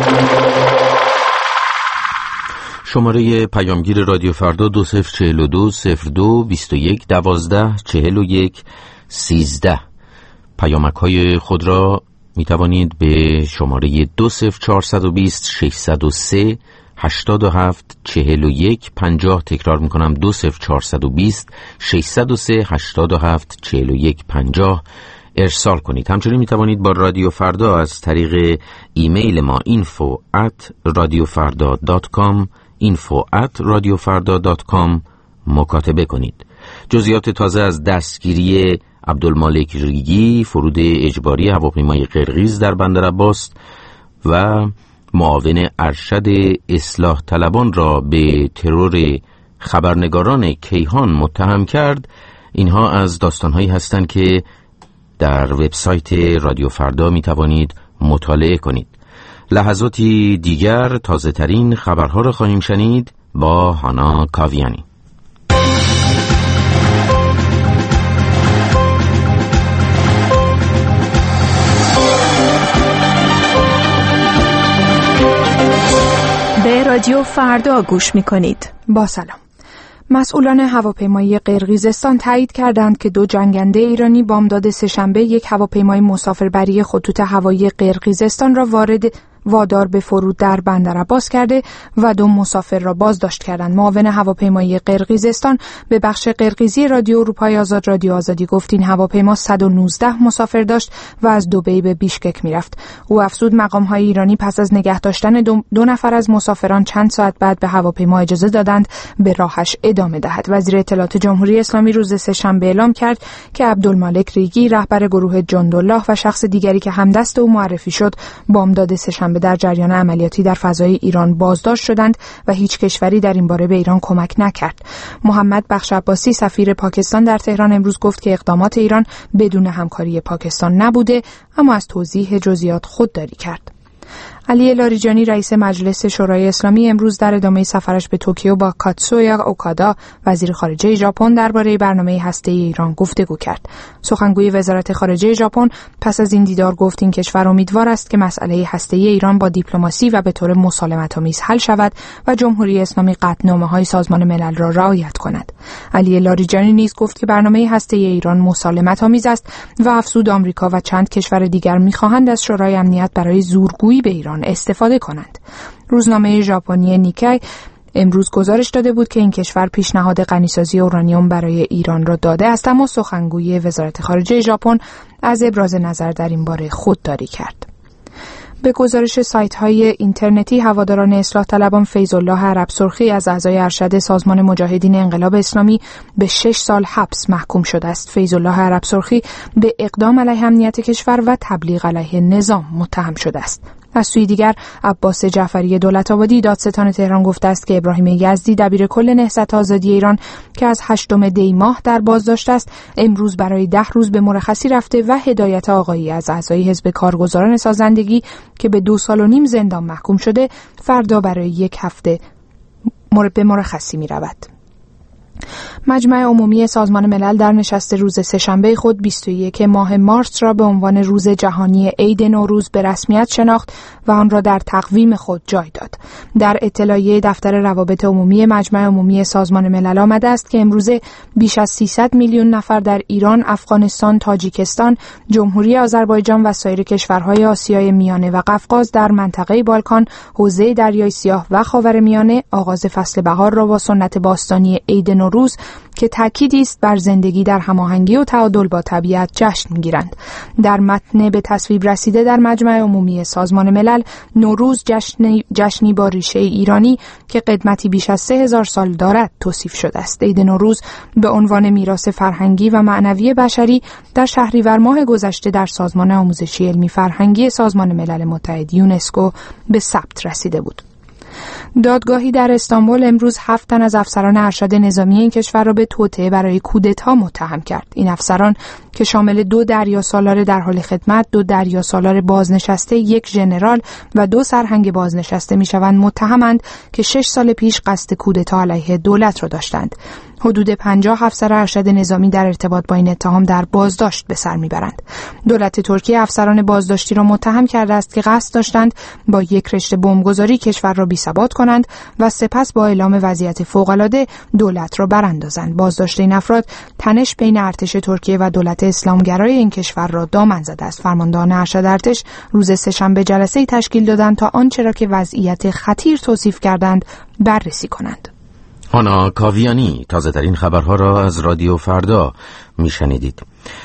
شماره پیامگیر رادیو فردا دو صفر چهل و دو صفر دو بیست و یک دوازده چهل و یک سیزده. پیامک های خود را می توانید به شماره دو صفر چهارصد و بیست ششصد و سه هشتاد و هفت چهل و یک پنجاه، تکرار میکنم دو صفر چهارصد و بیست ششصد و سه هشتاد و هفت چهل و یک پنجاه ارسال کنید. همچنین میتوانید با رادیو فردا از طریق ایمیل ما info at radiofarda dot com info at radiofarda dot com مکاتبه کنید. جزئیات تازه از دستگیری عبدالمالک ریگی، فرود اجباری هواپیمای قرقیز در بندر عباس و معاون ارشد اصلاح طلبان را به ترور خبرنگاران کیهان متهم کرد، اینها از داستانهایی هستند که در وبسایت رادیو فردا می توانید مطالعه کنید. لحظاتی دیگر تازه ترین خبرها را خواهیم شنید با هانا کاویانی. به رادیو فردا گوش می کنید. با سلام. مسئولان هواپیمایی قرقیزستان تایید کردند که دو جنگنده ایرانی بامداد سه‌شنبه یک هواپیمای مسافربری خطوط هوایی قرقیزستان را وارد وادار به فرود در بندر عباس کرده و دو مسافر را بازداشت کردند. معاون هواپیمایی قرقیزستان به بخش قرقیزی رادیو اروپای آزاد رادیو آزادی گفت این هواپیما صد و نوزده مسافر داشت و از دبی به بیشکک میرفت. او افزود مقام‌های ایرانی پس از نگه داشتن دو, دو نفر از مسافران چند ساعت بعد به هواپیما اجازه دادند به راهش ادامه دهد. وزیر اطلاعات جمهوری اسلامی روز سه‌شنبه اعلام کرد که عبدالمالک ریگی رهبر گروه جندالله و شخص دیگری که همدست او معرفی شد بامداد سه‌شنبه به در جریان عملیاتی در فضای ایران بازداشت شدند و هیچ کشوری در این باره به ایران کمک نکرد. محمد بخش عباسی سفیر پاکستان در تهران امروز گفت که اقدامات ایران بدون همکاری پاکستان نبوده، اما از توضیح جزئیات خودداری کرد. علی لاریجانی رئیس مجلس شورای اسلامی امروز در ادامه سفرش به توکیو با کاتسویا اوکادا وزیر خارجه ژاپن درباره برنامه هسته‌ای ایران گفتگو کرد. سخنگوی وزارت خارجه ژاپن پس از این دیدار گفت این کشور امیدوار است که مسئله هسته‌ای ایران با دیپلماسی و به طور مسالمت‌آمیز حل شود و جمهوری اسلامی قطعنامه‌های سازمان ملل را رعایت کند. علی لاریجانی نیز گفت که برنامه هسته‌ای ایران مسالمت‌آمیز است و افزود آمریکا و چند کشور دیگر می‌خواهند از شورای امنیت برای زورگویی به ایران استفاده کنند. روزنامه ژاپنی نیکای امروز گزارش داده بود که این کشور پیشنهاد غنیسازی اورانیوم برای ایران را داده است، اما سخنگوی وزارت خارجه ژاپن از ابراز نظر در این باره خودداری کرد. به گزارش سایت‌های اینترنتی هواداران اصلاح طلبان فیض الله عرب سرخی از اعضای ارشد سازمان مجاهدین انقلاب اسلامی به شش سال حبس محکوم شده است. فیض الله عرب سرخی به اقدام علیه امنیت کشور و تبلیغ علیه نظام متهم شده است. از سوی دیگر عباس جعفری دولت‌آبادی دادستان تهران گفته است که ابراهیم یزدی دبیر کل نهضت آزادی ایران که از هشتم دی ماه در بازداشت است امروز برای ده روز به مرخصی رفته و هدایت آقایی از اعضای حزب کارگزاران سازندگی که به دو سال و نیم زندان محکوم شده فردا برای یک هفته به مرخصی می رود. مجمع عمومی سازمان ملل در نشست روز سه‌شنبه خود بیست و یک ماه مارس را به عنوان روز جهانی عید نوروز به رسمیت شناخت و آن را در تقویم خود جای داد. در اطلاعیه دفتر روابط عمومی مجمع عمومی سازمان ملل آمده است که امروزه بیش از سیصد میلیون نفر در ایران، افغانستان، تاجیکستان، جمهوری آذربایجان و سایر کشورهای آسیای میانه و قفقاز در منطقه بالکان، حوزه دریای سیاه و خاورمیانه آغاز فصل بهار را با سنت باستانی عید نوروز که تأکیدی است بر زندگی در هماهنگی و تعادل با طبیعت جشن می‌گیرند. در متن به تصویب رسیده در مجمع عمومی سازمان ملل نوروز جشنی, جشنی با ریشه ایرانی که قدمتی بیش از سه هزار سال دارد توصیف شده است. عید نوروز به عنوان میراث فرهنگی و معنوی بشری در شهریور ماه گذشته در سازمان آموزشی علمی فرهنگی سازمان ملل متحد یونسکو به ثبت رسیده بود. دادگاهی در استانبول امروز هفت تن از افسران ارشد نظامی این کشور را به توطئه برای کودتا متهم کرد. این افسران که شامل دو دریاسالار در حال خدمت، دو دریاسالار بازنشسته، یک ژنرال و دو سرهنگ بازنشسته میشوند متهمند که شش سال پیش قصد کودتا علیه دولت را داشتند. حدود پنجاه افسر ارشد نظامی در ارتباط با این اتهام در بازداشت به سر میبرند. دولت ترکیه افسران بازداشتی را متهم کرده است که قصد داشتند با یک رشته بمبگذاری کشور را بی‌ثبات کنند و سپس با اعلام وضعیت فوق‌العاده دولت را براندازند. بازداشت این افراد تنش بین ارتش ترکیه و دولت اسلامگرای این کشور را دامن زده است. فرماندهان ارشد ارتش روز سه‌شنبه جلسه‌ای تشکیل دادند تا آنچه را که وضعیت خطیر توصیف کردند بررسی کنند. هانا کاویانی تازه ترین خبرها را از رادیو فردا میشنیدید.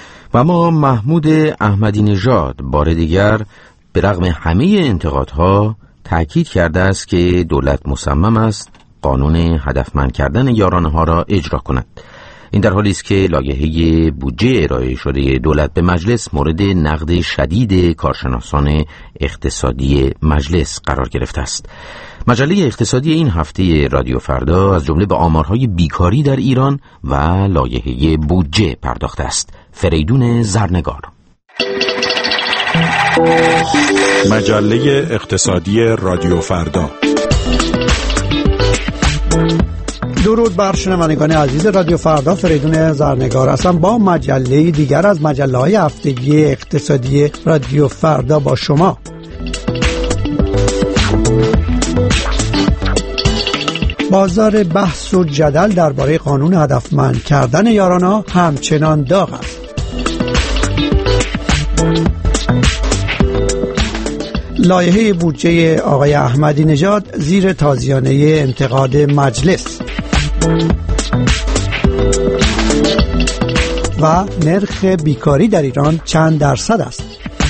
و ما محمود احمدی نژاد بار دیگر به رغم همه انتقادها تأکید کرده است که دولت مصمم است قانون هدفمند کردن یارانه ها را اجرا کند. این در حالی است که لایحه بودجه ارائه شده دولت به مجلس مورد نقد شدید کارشناسان اقتصادی مجلس قرار گرفته است. مجله اقتصادی این هفته رادیو فردا از جمله به آمارهای بیکاری در ایران و لایحه بودجه پرداخته است. فریدون زرنگار. مجله اقتصادی رادیو فردا. درود بر شنوندگان عزیز رادیو فردا، فریدون زرنگار هستم با مجله دیگر از مجله‌های هفتگی اقتصادی رادیو فردا با شما. بازار بحث و جدل درباره قانون هدفمند کردن یارانه همچنان داغ است. لایحه بودجه آقای احمدی نژاد زیر تازیانه انتقاد مجلس و نرخ بیکاری در ایران چند درصد است؟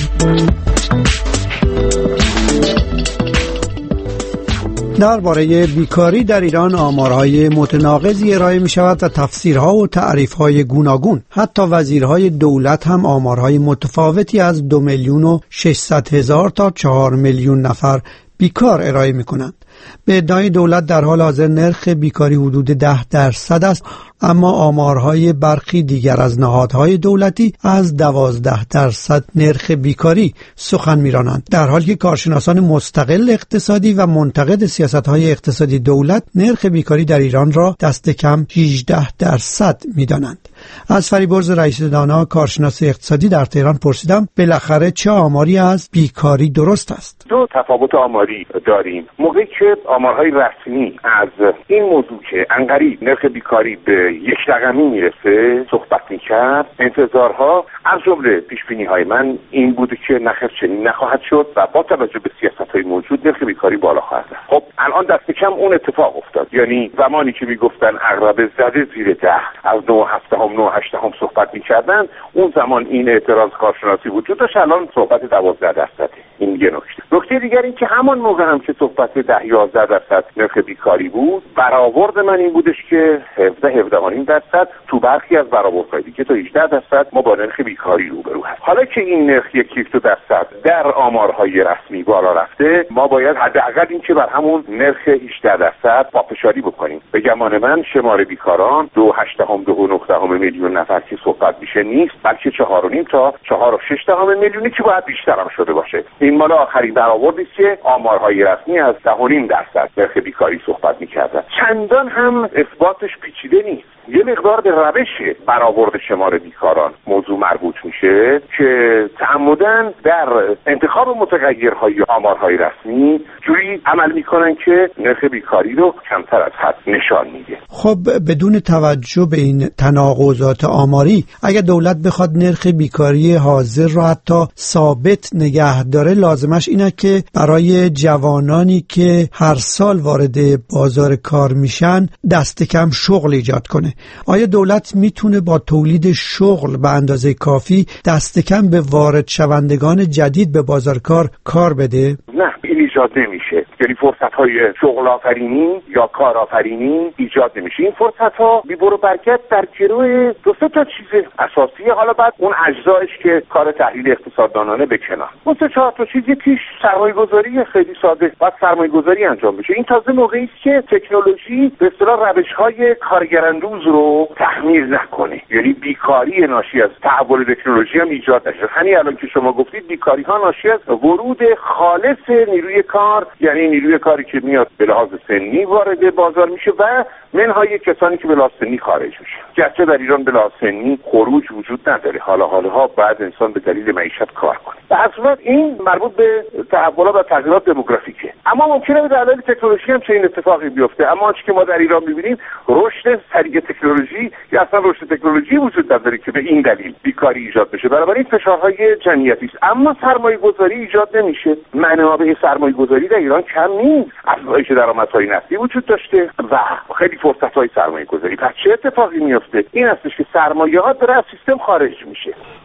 درباره بیکاری در ایران آمارهای متناقضی ارائه می شود و تفسیرها و تعریفهای گوناگون. حتی وزیرهای دولت هم آمارهای متفاوتی از دو میلیون و ششصد هزار تا چهار میلیون نفر بیکار ارائه می کنند. به ادعای دولت در حال حاضر نرخ بیکاری حدود ده درصد است، اما آمارهای برخی دیگر از نهادهای دولتی از دوازده درصد نرخ بیکاری سخن می‌رانند، در حالی که کارشناسان مستقل اقتصادی و منتقد سیاست‌های اقتصادی دولت نرخ بیکاری در ایران را دست کم هجده درصد می‌دانند. از فریبرز رئیس دانا کارشناس اقتصادی در تهران پرسیدم بالاخره چه آماری از بیکاری درست است؟ دو تفاوت آماری داریم. موقعی که آمارهای رسمی از این موضوع که انقریب نرخ بیکاری به یک رقمی میرسه صحبت میکرد، انتظارها از جمله پیشبینی‌های من این بوده که نخیر چنین نخواهد شد و با توجه به سیاست‌های موجود نرخ بیکاری بالا خواهد رفت. خب الان دست کم اون اتفاق افتاد. یعنی زمانی که میگفتن عقربه زده زیر ده از نه هفتم نه هشتم صحبت میکردن، اون زمان این اعتراض کارشناسی وجود داشت. الان صحبت دوازده درصده. این یه نکته. نکته دیگر این که همان موقع هم که صحبت ده یازده درصد نرخ بیکاری بود، برآورد من این بودش که هفده هفده و نیم درصد تو برخی از برآوردهای دیگه تا هجده درصد ما با نرخ بیکاری روبرو هستیم. حالا که این نرخ یک یک دو درصد در آمارهای رسمی بالا رفته، ما باید حداقل این که بر همون نرخ هجده درصد پافشاری بکنیم. به گمان من شمار بیکاران دو هشتم دو نقطه میلیون نفر که صحبت میشه نیست، بلکه چهار و نیم تا چهار و شش دهم میلیونی که باید بیشتر هم شده باشه. این مال آخرین برآوردی است که آمارهای رسمی از ده و نیم درصد نرخ بیکاری صحبت میکردن. چندان هم اثباتش پیچیده نیست. یه مقدار به روش برآورد شمار بیکاران موضوع مربوط میشه که تعمدن در انتخاب متغیرهای آمارهای رسمی جوری عمل میکنن که نرخ بیکاری رو کمتر از حد نشان میده. خب بدون توجه به این تناقضات آماری، اگر دولت بخواد نرخ بیکاری حاضر رو حتی ثابت نگه داره، لازمش اینه که برای جوانانی که هر سال وارد بازار کار میشن دست کم شغل ایجاد کنه. آیا دولت میتونه با تولید شغل به اندازه کافی دست کم به وارد شوندگان جدید به بازار کار کار بده؟ نه، این ایجاد نمیشه. یعنی فرصت‌های شغل آفرینی یا کار آفرینی ایجاد نمیشه. این فرصت‌ها بی برو برگرد در گروه دو سه تا چیز اساسیه. حالا بعد اون اجزایش که کار تحلیل اقتصاددانانه بکنن. اون سه چهار تا چیز، یکیش سرمایه‌گذاری خیلی ساده. بعد سرمایه‌گذاری انجام بشه. این تازه موقعی است که تکنولوژی به اصطلاح روش‌های کارگراندوز رو تحمیل نکنه. یعنی بیکاری ناشی از تحول تکنولوژی هم ایجاد نشه. همین الان که شما گفتید بیکاری‌ها ناشی از ورود خالص نیروی کار، یعنی نیروی کاری که میاد به لحاظ سنی وارد بازار میشه و منهای کسانی که به لحاظ سنی خارج میشه. گرچه در ایران به لحاظ سنی خروج وجود نداره، حالا حالا بعد انسان به دلیل معیشت کار کنه. به هر صورت این مربوط به تحولات و تغییرات دموگرافیکه. اما ممکنه به دلایل تکنولوژی هم چنین اتفاقی بیفته. اما آنچه که ما در ایران می‌بینیم رشد سریع تکنولوژی یا اصلا رشد تکنولوژی وجود نداره که به این دلیل بیکاری ایجاد بشه. بنابراین فشارهای جمعیتی است. اما سرمایه‌گذاری ایجاد نمیشه. منابع سرمایه‌گذاری در ایران کم نیست. افزایش درآمدهای نفتی وجود داشته و خیلی فرصت‌های سرمایه‌گذاری. پس چه اتفاقی میفته؟ این هستش که سرمایه‌ها داره از سیستم خارج میشه.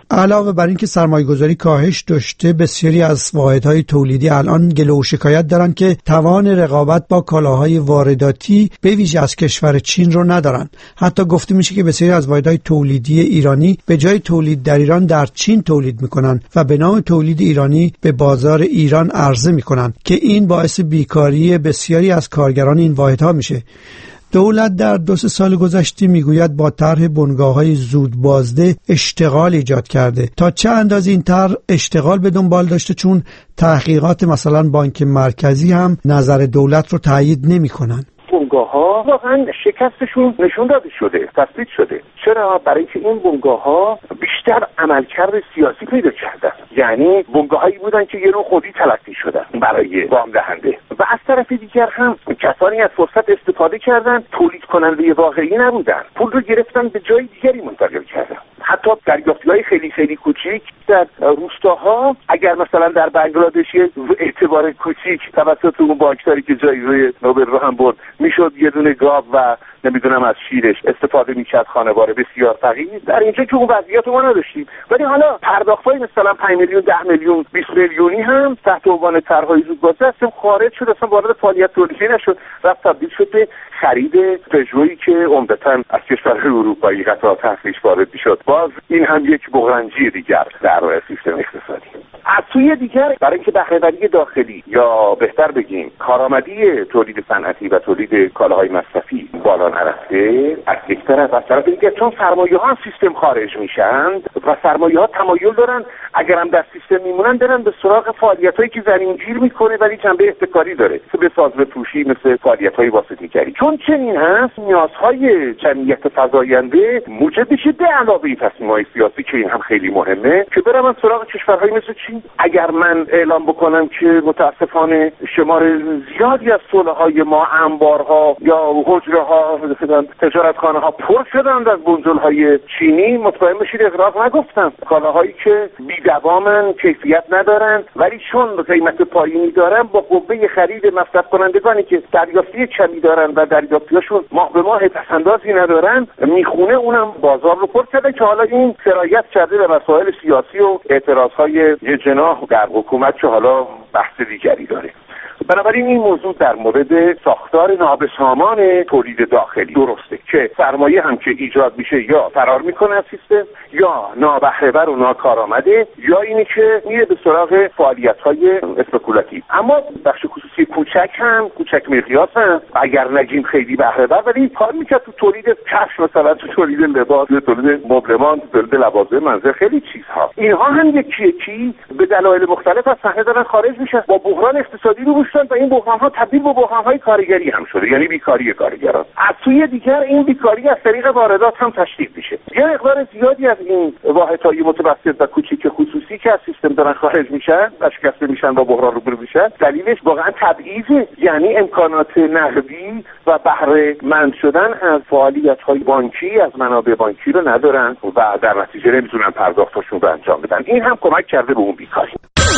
علاوه بر اینکه سرمایه‌گذاری کاهش داشته، بسیاری از واحدهای تولیدی الان گله و شکایت دارن که توان رقابت با کالاهای وارداتی به ویژه از کشور چین رو ندارن. حتی گفته میشه که بسیاری از واحدهای تولیدی ایرانی به جای تولید در ایران در چین تولید میکنن و به نام تولید ایرانی به بازار ایران عرضه میکنن که این باعث بیکاری بسیاری از کارگران این واحدها میشه. دولت در دو سه سال گذشته میگوید با طرح بنگاه‌های زود بازده اشتغال ایجاد کرده. تا چه اندازه این طرح اشتغال به دنبال داشته؟ چون تحقیقات مثلا بانک مرکزی هم نظر دولت رو تایید نمی‌کنن. بنگاه‌ها واقعا شکستشون نشون داده شده، تثبیت شده. چرا؟ برای که این بنگاه‌ها بیشتر عملکرد سیاسی پیدا کردن. یعنی بنگاه‌هایی بودن که یه نوع خودی تلقی شدن برای وام دهنده و از طرف دیگر هم کسانی از فرصت استفاده کردن، تولید کننده واقعی نبودن، پول رو گرفتن به جای دیگری منتقل کردن. حتی دریافتی‌های خیلی خیلی کوچیک در روستاها، اگر مثلا در بنگلادش اعتبار کوچیک توسط اون بانکداری که جایزه نوبل رو هم برد میشد یه دونه گاو و نمیدونم از شیرش استفاده میکرد خانوار بسیار فقیر، در اینجا که اون وضعیت ما نداشتیم. ولی حالا پرداخت‌های مثلا پنج میلیون، ده میلیون، بیست میلیونی هم تحت عنوان طرح‌های زودبازده اصلا خارج شد، اصلا وارد فعالیت تولیدی نشد، رفت تبدیل شد به خرید پژویی که عمدتاً از کشورهای اروپایی قطعا تحصیلش وارد میشد. باز این هم یک بحرانجی دیگر در سیستم اقتصادی. از سوی دیگر برای اینکه بهره‌وری داخلی یا بهتر بگیم کارآمدی تولید صنعتی و تولید کالاهای مصرفی بالا نرفته، از یک طرف از طرف دیگر چون سرمایه‌ها از سیستم خارج میشن و سرمایه‌ها تمایل دارن اگر هم در سیستم میمونن برن به سراغ فعالیتایی که زمینگیر میکنه ولی جنبه احتکاری داره، مثل سازوپوشی، مثل فعالیت‌های واسطه‌گری. چون چنین هست نیازهای جمعیت فزاینده موجب میشه به علاوه تصمیم‌های سیاسی که این هم خیلی مهمه که برن سراغ کشورهای مثل چین. اگر من اعلام بکنم که متاسفانه شمار زیادی از سلح‌های ما، انبارها یا حجره‌ها، تجارتخانه‌ها پر شدند از بنجل‌های چینی، مطمئن بشید اغراق نگفتم. کالاهایی که بی‌دوامن، کیفیت ندارن ولی چون قیمت پایینی دارن با قوه خرید مصرف کنندگانی که دریافتی کمی دارن و دریافتیاشون ماه به ماه پس‌اندازی ندارن میخونه اونم بازار رو پر کرده که حالا این سرایت کرده به مسائل سیاسی و اعتراض‌های یه جناح در حکومت که حالا بحث دیگری داره. بنابراین این موضوع در مورد ساختار نابسامان تولید داخلی درسته که سرمایه هم که ایجاد میشه یا فرار میکنه از سیستم یا نابهره‌ور و ناکارآمده یا اینی که میره به سراغ فعالیت‌های اسپکولاتیو. اما بخش خصوصی کوچک هم کوچک مقیاس هم اگر نگیم خیلی بهره‌ور ولی کار میکرد تو تولید کفش، مثلا تو تولید لباس، تو تولید مبلمان، تو تولید لوازم منزل، خیلی چیزها. اینها هم یکی یکی به دلایل مختلف از صحنه دارن خارج میشن، با بحران اقتصادی رو و این بحران‌ها تبدیل به بحران‌های کارگری هم شده، یعنی بیکاری کارگران. از سوی دیگر این بیکاری از طریق واردات هم تشدید میشه. یه مقدار زیادی از این واحدهای متوسط و کوچیک خصوصی که از سیستم دارن خارج میشن و شکسته میشن با بحران روبرو میشن، دلیلش واقعا تبعیض، یعنی امکانات نقدی و بهره مند شدن از فعالیت‌های بانکی، از منابع بانکی رو ندارن و در نتیجه نمیتونن پرداختاشون رو انجام بدن. این هم کمک کرده به اون بیکاری.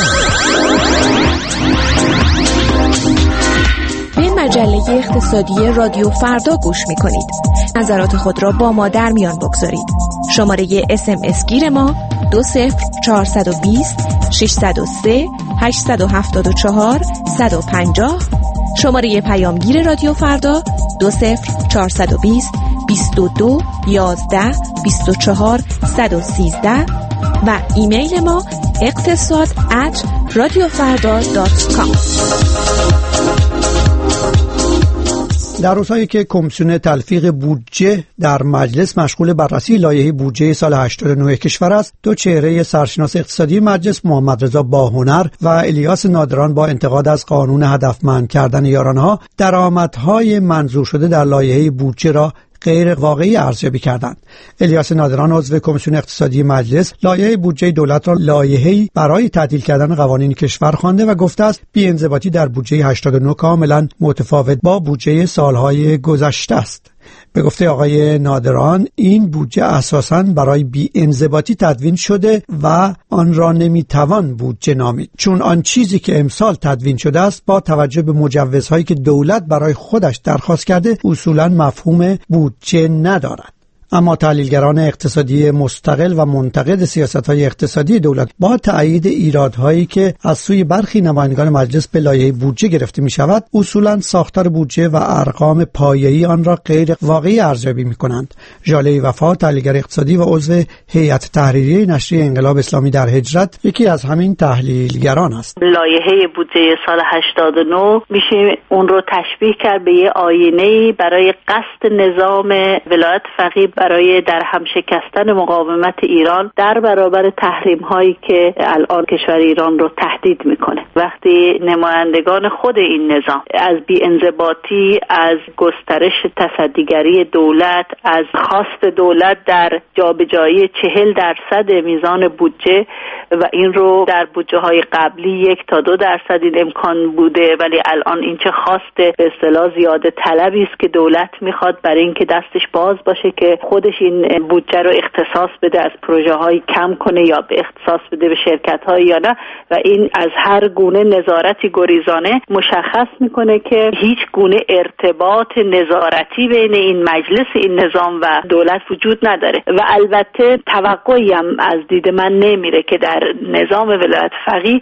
به مجله اقتصادی رادیو فردا گوش می کنید. نظرات خود را با ما در میان بگذارید. شماره اس ام اس گیر ما دو صفر چهارصد و بیست ششصد و سه هشتصد و هفتاد و چهار صد و پنجاه. شماره پیامگیر رادیو فردا دو صفر چهارصد و بیست بیست و دو یازده بیست و چهار صد و سیزده و ایمیل ما اقتصاد ات رادیو فردا دات کام. در روزهایی که کمیسیون تلفیق بودجه در مجلس مشغول بررسی لایحه بودجه سال هشتاد و نه کشور است، دو چهره سرشناس اقتصادی مجلس محمد رضا باهنر و الیاس نادران با انتقاد از قانون هدفمند کردن یارانه‌ها درآمدهای منظور شده در لایحه بودجه را غیر واقعی ارزیابی کردند. الیاس نادران عضو کمیسیون اقتصادی مجلس لایحه بودجه دولت را لایحه‌ای برای تعدیل کردن قوانین کشور خوانده و گفته است بی‌انضباطی در بودجه هشتاد و نه کاملا متفاوت با بودجه سالهای گذشته است. به گفته آقای نادران این بودجه اساساً برای بی‌انضباطی تدوین شده و آن را نمیتوان بودجه نامید، چون آن چیزی که امسال تدوین شده است با توجه به مجوزهایی که دولت برای خودش درخواست کرده اصولاً مفهوم بودجه ندارد. اما تحلیلگران اقتصادی مستقل و منتقد سیاست‌های اقتصادی دولت با تایید ایرادهایی که از سوی برخی نمایندگان مجلس به لایحه بودجه گرفته می‌شود، اصولاً ساختار بودجه و ارقام پایه‌ای آن را غیر واقعی ارزیابی می‌کنند. ژاله وفا، تحلیلگر اقتصادی و عضو هیئت تحریریه نشریه انقلاب اسلامی در هجرت، یکی از همین تحلیلگران است. لایحه بودجه سال هشتاد و نه میشه اون رو تشبیه کرد به یه آینه‌ای برای قصد نظام ولایت فقیه برای در هم شکستن مقاومت ایران در برابر تحریم‌هایی که الان کشور ایران رو تهدید میکنه. وقتی نمایندگان خود این نظام از بی‌انضباطی، از گسترش تصدیگری دولت، از خواست دولت در جابجایی چهل درصد میزان بودجه و این رو در بودجه های قبلی یک تا دو درصد این امکان بوده، ولی الان این چه خواست به اصطلاح زیاده طلبی است که دولت میخواد برای اینکه دستش باز باشه که خودش این بودجه رو اختصاص بده، از پروژه های کم کنه یا به اختصاص بده به شرکت های یا نه، و این از هر گونه نظارتی گریزانه مشخص میکنه که هیچ گونه ارتباط نظارتی بین این مجلس، این نظام و دولت وجود نداره. و البته توقعی هم از دید من نمیره که در نظام ولایت فقیه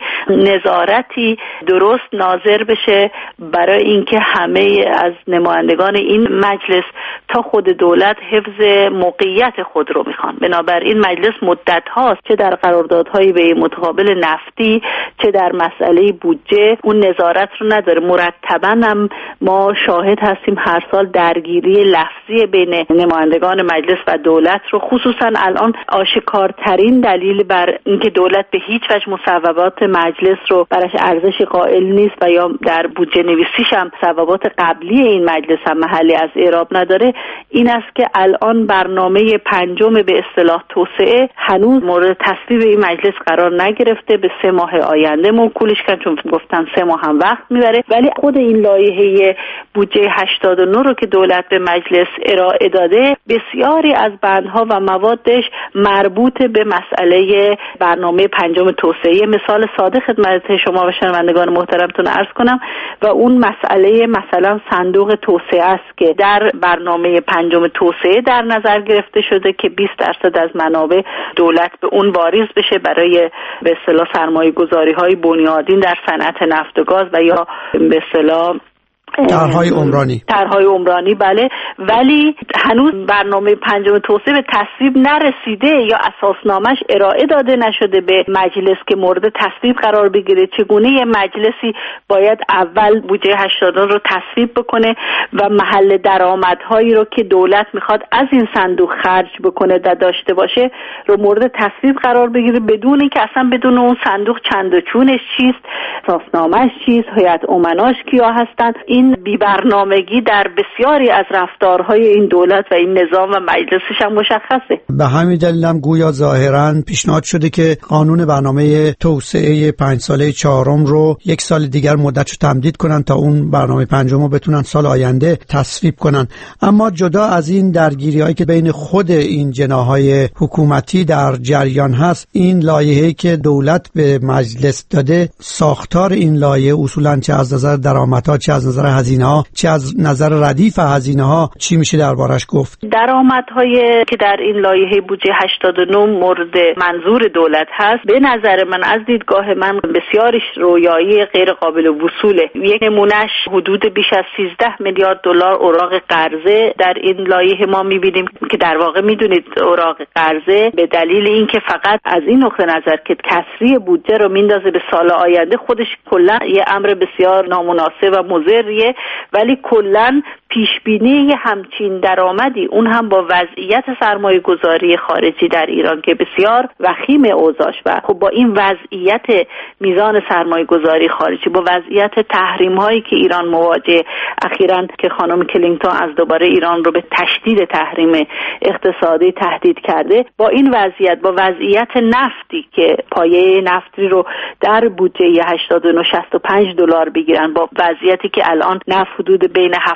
نظارتی درست ناظر بشه برای اینکه همه از نمایندگان این مجلس تا خود دولت حفظ موقعیت خود رو میخوان. بنابراین مجلس مدت هاست چه در قراردادهای به متقابل نفتی چه در مسئله بودجه اون نظارت رو نداره. مرتبا هم ما شاهد هستیم هر سال درگیری لفظی بین نمایندگان مجلس و دولت رو، خصوصا الان آشکارترین دلیل بر اینکه دولت به هیچ وجه مصوبات مجلس رو برش ارزش قائل نیست و یا در بودجه نویسیش هم مصوبات قبلی این مجلس هم محلی از اعراب نداره، این است که الان برنامه پنجم به اصطلاح توسعه هنوز مورد تصویب این مجلس قرار نگرفته، به سه ماه آینده موکولش کردن چون گفتن سه ماه هم وقت میبره. ولی خود این لایحه بودجه هشتاد و نه رو که دولت به مجلس ارائه داده، بسیاری از بندها و موادش مربوط به مسئله برنامه پنجم توسعه. مثال ساده خدمت شما و شنوندگان محترمتون عرض کنم و اون مسئله مثلا صندوق توسعه است که در برنامه پنجم توسعه در نظر گرفته شده که بیست درصد از منابع دولت به اون واریز بشه برای به اصطلاح سرمایه گذاری های بنیادین در صنعت نفت و گاز و یا به اصطلاح طرح‌های عمرانی طرح‌های عمرانی بله، ولی هنوز برنامه پنجم توسعه به تصویب نرسیده یا اساسنامه‌اش ارائه داده نشده به مجلس که مورد تصویب قرار بگیره. چگونه یه مجلسی باید اول بودجه هشتاد رو تصویب بکنه و محل درآمدهایی رو که دولت میخواد از این صندوق خرج بکنه و داشته باشه رو مورد تصویب قرار بگیره بدون اینکه اصلا بدون اون صندوق چند و چونش چیست، اساسنامه‌اش چیست، هیئت امناش کیا هستن. این بی‌برنامگی در بسیاری از رفتارهای این دولت و این نظام و مجلسش هم مشخصه. به همین دلیل هم گویا ظاهراً پیشنهاد شده که قانون برنامه توسعه پنج ساله چهارم رو یک سال دیگر مدتشو تمدید کنن تا اون برنامه پنجم رو بتونن سال آینده تصویب کنن. اما جدا از این درگیری‌هایی که بین خود این جناح‌های حکومتی در جریان هست، این لایحه‌ای که دولت به مجلس داده، ساختار این لایحه اصولاً چه از نظر درآمدها چه از نظر هزینه‌ها چه از نظر ردیف هزینه‌ها چی میشه دربارش گفت؟ درآمدهایی که در این لایحه بودجه هشتاد و نه مورد منظور دولت هست به نظر من از دیدگاه من بسیارش رویایی غیر قابل وصوله. یک نمونهش حدود بیش از سیزده میلیارد دلار اوراق قرضه در این لایحه ما می‌بینیم که در واقع می‌دونید اوراق قرضه به دلیل اینکه فقط از این نقطه نظر که کسری بودجه رو میندازه به سال آینده، خودش کلا یه امر بسیار نامناسب و مضریه، ولی کلا پیشبینی همچین درآمدی اون هم با وضعیت سرمایه گذاری خارجی در ایران که بسیار وخیم اوضاعش و خب با این وضعیت میزان سرمایه گذاری خارجی با وضعیت تحریم هایی که ایران مواجه اخیراً که خانم کلینتون از دوباره ایران رو به تشدید تحریم اقتصادی تهدید کرده، با این وضعیت با وضعیت نفتی که پایه نفتی رو در بودجه هشتاد و نه شصت و پنج دلار بگیرن، با وضعیتی که الان نفت حدود بین هفتاد تا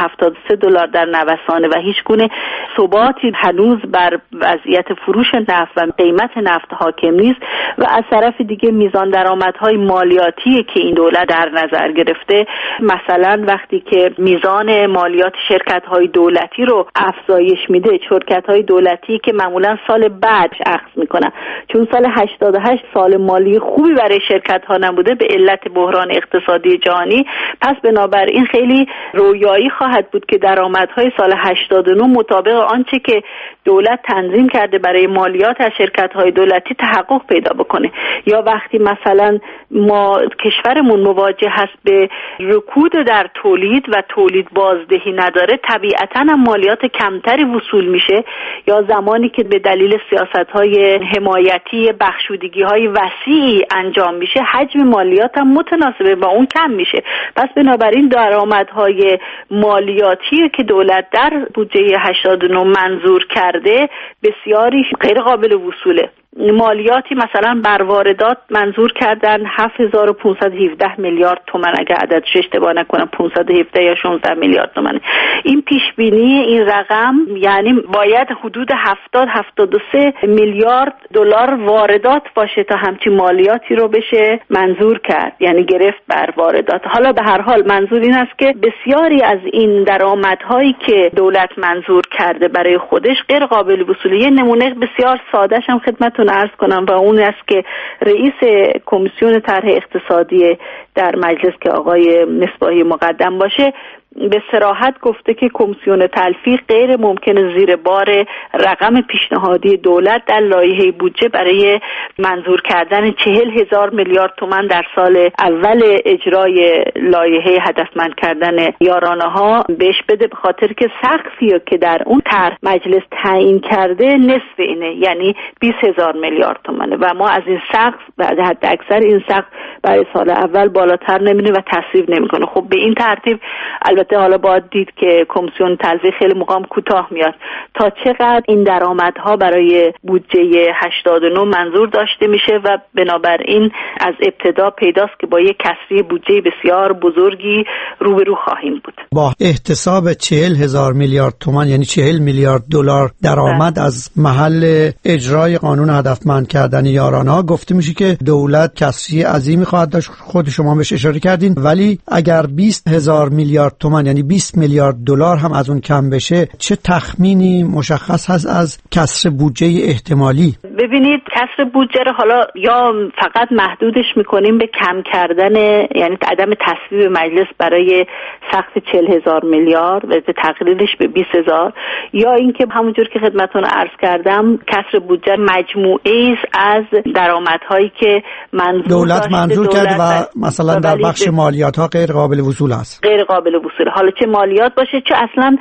هفتاد و سه دلار در نوسانه و هیچ گونه ثباتی هنوز بر وضعیت فروش نفت و قیمت نفت حاکم نیست و از طرف دیگه میزان درآمدهای مالیاتی که این دولت در نظر گرفته، مثلا وقتی که میزان مالیات شرکت‌های دولتی رو افزایش میده، شرکت‌های دولتی که معمولا سال بعد اخذ میکنن، چون سال هشتاد و هشت سال مالی خوبی برای شرکت‌ها نبوده به علت بحران اقتصادی جهانی، پس بنابراین خیلی رویایی خواهد بود که درآمدهای سال هشتاد و نه مطابق آنچه که دولت تنظیم کرده برای مالیات از شرکت‌های دولتی تحقق پیدا بکنه. یا وقتی مثلا ما کشورمون مواجه هست به رکود در تولید و تولید بازدهی نداره، طبیعتاً هم مالیات کمتری وصول میشه، یا زمانی که به دلیل سیاست‌های حمایتی بخشودگی‌های وسیعی انجام میشه، حجم مالیات هم متناسبه با اون کم میشه. پس بنابراین درآمدهای مالیاتی که دولت در بودجه هشتاد و نه منظور کرده بسیاری غیر قابل وصوله. مالیاتی مثلا بر واردات منظور کردن هفت هزار و پانصد و هفده میلیارد تومان، اگر عددش اشتباه نکنم پانصد و هفده یا شانزده میلیارد تومان. این پیش بینی این رقم یعنی باید حدود هفتاد هفتاد و سه میلیارد دلار واردات باشه تا همچین مالیاتی رو بشه منظور کرد، یعنی گرفت بر واردات. حالا به هر حال منظور این است که بسیاری از این درآمدهایی که دولت منظور کرده برای خودش غیر قابل وصوله. یه نمونه بسیار ساده‌ش هم خدمتتون عرض کنم و اون است که رئیس کمیسیون طرح اقتصادی در مجلس که آقای مصباحی مقدم باشه به صراحت گفته که کمیسیون تلفیق غیر ممکنه زیر بار رقم پیشنهادی دولت در لایحه بودجه برای منظور کردن چهل هزار میلیارد تومان در سال اول اجرای لایحه هدفمند کردن یارانه ها بهش بده، به خاطر که سقفی که در اون طرح مجلس تعیین کرده نصف اینه، یعنی بیست هزار میلیارد تومانه و ما از این سقف بعد حد اکثر این سقف برای سال اول بالاتر نمیره و تصویب نمیکنه. خب به این ترتیب البته حالا باید دید که کمیسیون تلفیق خیلی مقام کوتاه میاد تا چقدر این درآمدها برای بودجه هشتاد و نه منظور داشته میشه و بنابراین از ابتدا پیداست که با یک کسری بودجه بسیار بزرگی روبرو خواهیم بود. با احتساب چهل هزار میلیارد تومان یعنی چهل میلیارد دلار درآمد از محل اجرای قانون هدفمند کردن یارانه گفته میشه که دولت کسری عظیمی خواهد داشت. خود شما بهش اشاره کردین، ولی اگر بیست هزار میلیارد تومان یعنی بیست میلیارد دلار هم از اون کم بشه، چه تخمینی مشخص هست از کسر بودجه احتمالی؟ ببینید کسر بودجه رو حالا یا فقط محدودش میکنیم به کم کردن، یعنی عدم تصویب مجلس برای سقف چهل هزار میلیارد و تقلیلش به بیست هزار، یا اینکه همونجور که خدمتتون عرض کردم کسر بودجه مجموعه از درآمدهایی که منظور دولت منظور کرد و مثلا در بخش مالیات ها غیر قابل وصول است. غیر قابل وصول، حالا چه مالیات باشه چه اصلا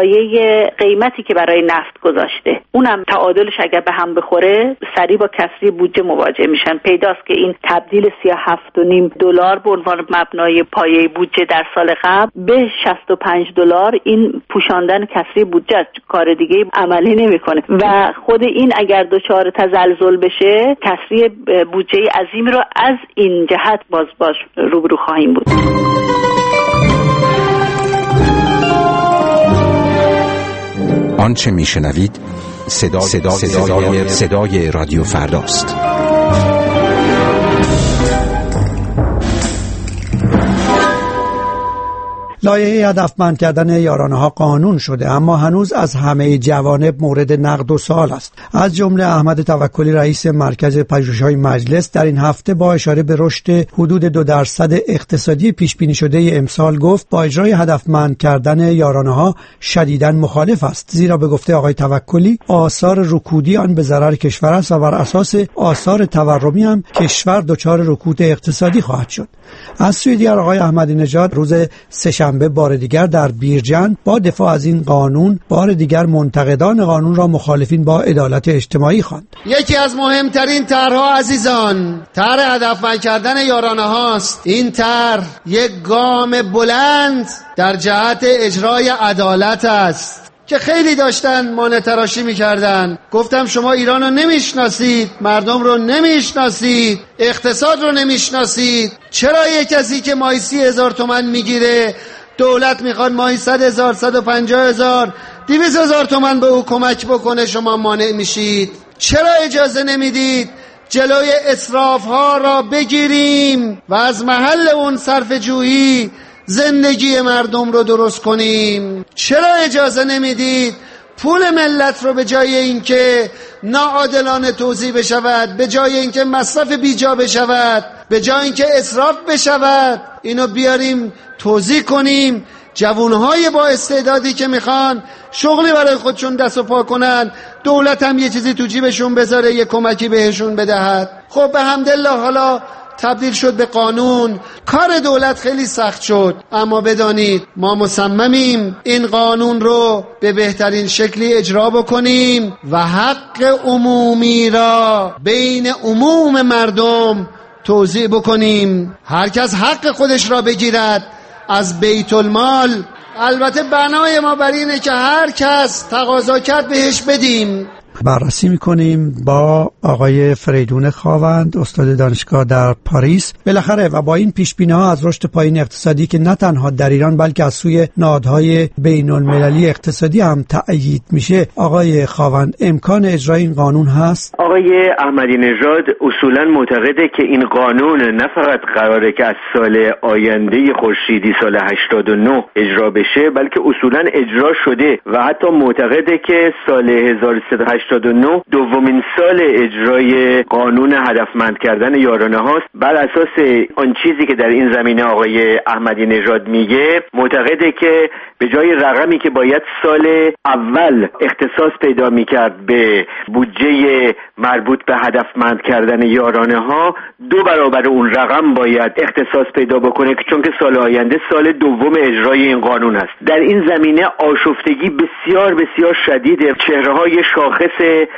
پایه قیمتی که برای نفت گذاشته، اونم تعادلش اگر به هم بخوره سریع با کسری بودجه مواجه میشن. پیداست که این تبدیل سی و هفت و نیم دلار به عنوان مبنای پایه بودجه در سال قبل به شصت و پنج دلار، این پوشاندن کسری بودجه است، کار دیگه عملی نمیکنه و خود این اگر دچار تزلزل بشه کسری بودجه عظیمی رو از این جهت باز باش روبرو خواهیم بود. آنچه میشنوید صدای, صدای, صدای, صدای رادیو فرداست. لایحه هدفمند کردن یارانه ها قانون شده، اما هنوز از همه جوانب مورد نقد و سوال است. از جمله احمد توکلی رئیس مرکز پژوهش‌های مجلس در این هفته با اشاره به رشد حدود دو درصد اقتصادی پیش بینی شده امسال گفت با اجرای هدفمند کردن یارانه ها شدیداً مخالف است، زیرا به گفته آقای توکلی آثار رکودی آن به ضرر کشور است و بر اساس آثار تورمی هم کشور دچار رکود اقتصادی خواهد شد. از سوی دیگر آقای احمدی نژاد روز سه‌شنبه بار دیگر در بیرجند با دفاع از این قانون بار دیگر منتقدان قانون را مخالفین با عدالت اجتماعی خواند. یکی از مهمترین طرح‌ها عزیزان طرح هدفمند کردن یارانه هاست. این طرح یک گام بلند در جهت اجرای عدالت است که خیلی داشتن مانع تراشی میکردن. گفتم شما ایران رو نمیشناسید، مردم رو نمیشناسید، اقتصاد رو نمیشناسید. چرا یک کسی که ماهی سی هزار تومن میگیره دولت میخواد ماهی صد هزار، صد و پنجاه هزار، دویست هزار تومن به او کمک بکنه، شما مانع میشید. چرا اجازه نمیدید جلوی اسراف ها را بگیریم و از محل اون صرف جویی زندگی مردم رو درست کنیم؟ چرا اجازه نمیدید پول ملت رو به جای اینکه ناعادلانه توزیع بشود، به جای اینکه مصرف بیجا بشود، به جای اینکه اسراف بشود، اینو بیاریم توزیع کنیم؟ جوانهای با استعدادی که میخوان شغلی برای خودشون دست و پا کنن، دولت هم یه چیزی تو جیبشون بذاره، یه کمکی بهشون بدهد. خب به حمدالله حالا تبدیل شد به قانون، کار دولت خیلی سخت شد، اما بدانید ما مصممیم این قانون رو به بهترین شکلی اجرا بکنیم و حق عمومی را بین عموم مردم توزیع بکنیم. هر کس حق خودش را بگیرد از بیت المال. البته بنای ما بر اینه که هر کس تقاضا کرد بهش بدیم. بررسی میکنیم با آقای فریدون خاوند، استاد دانشگاه در پاریس. بالاخره و با این پیشبینی‌ها از رشد پایین اقتصادی که نه تنها در ایران بلکه از سوی نهادهای بین المللی اقتصادی هم تأیید میشه، آقای خاوند امکان اجرای این قانون هست؟ آقای احمدی نژاد اصولا معتقده که این قانون نه فقط قراره که از سال آینده خورشیدی سال هشتاد و نه اجرا بشه، بلکه اصولا اجرا شده و حتی معتقده که سال هزار و سیصد و هشتاد و نه دومین سال اجرای قانون هدفمند کردن یارانه هاست. بر اساس آن چیزی که در این زمینه آقای احمدی نژاد میگه، معتقده که به جای رقمی که باید سال اول اختصاص پیدا میکرد به بودجه مربوط به هدفمند کردن یارانه ها، دو برابر اون رقم باید اختصاص پیدا بکنه، چون که سال آینده سال دوم اجرای این قانون است. در این زمینه آشفتگی بسیار بسیار شدیده. چهره‌های شاخص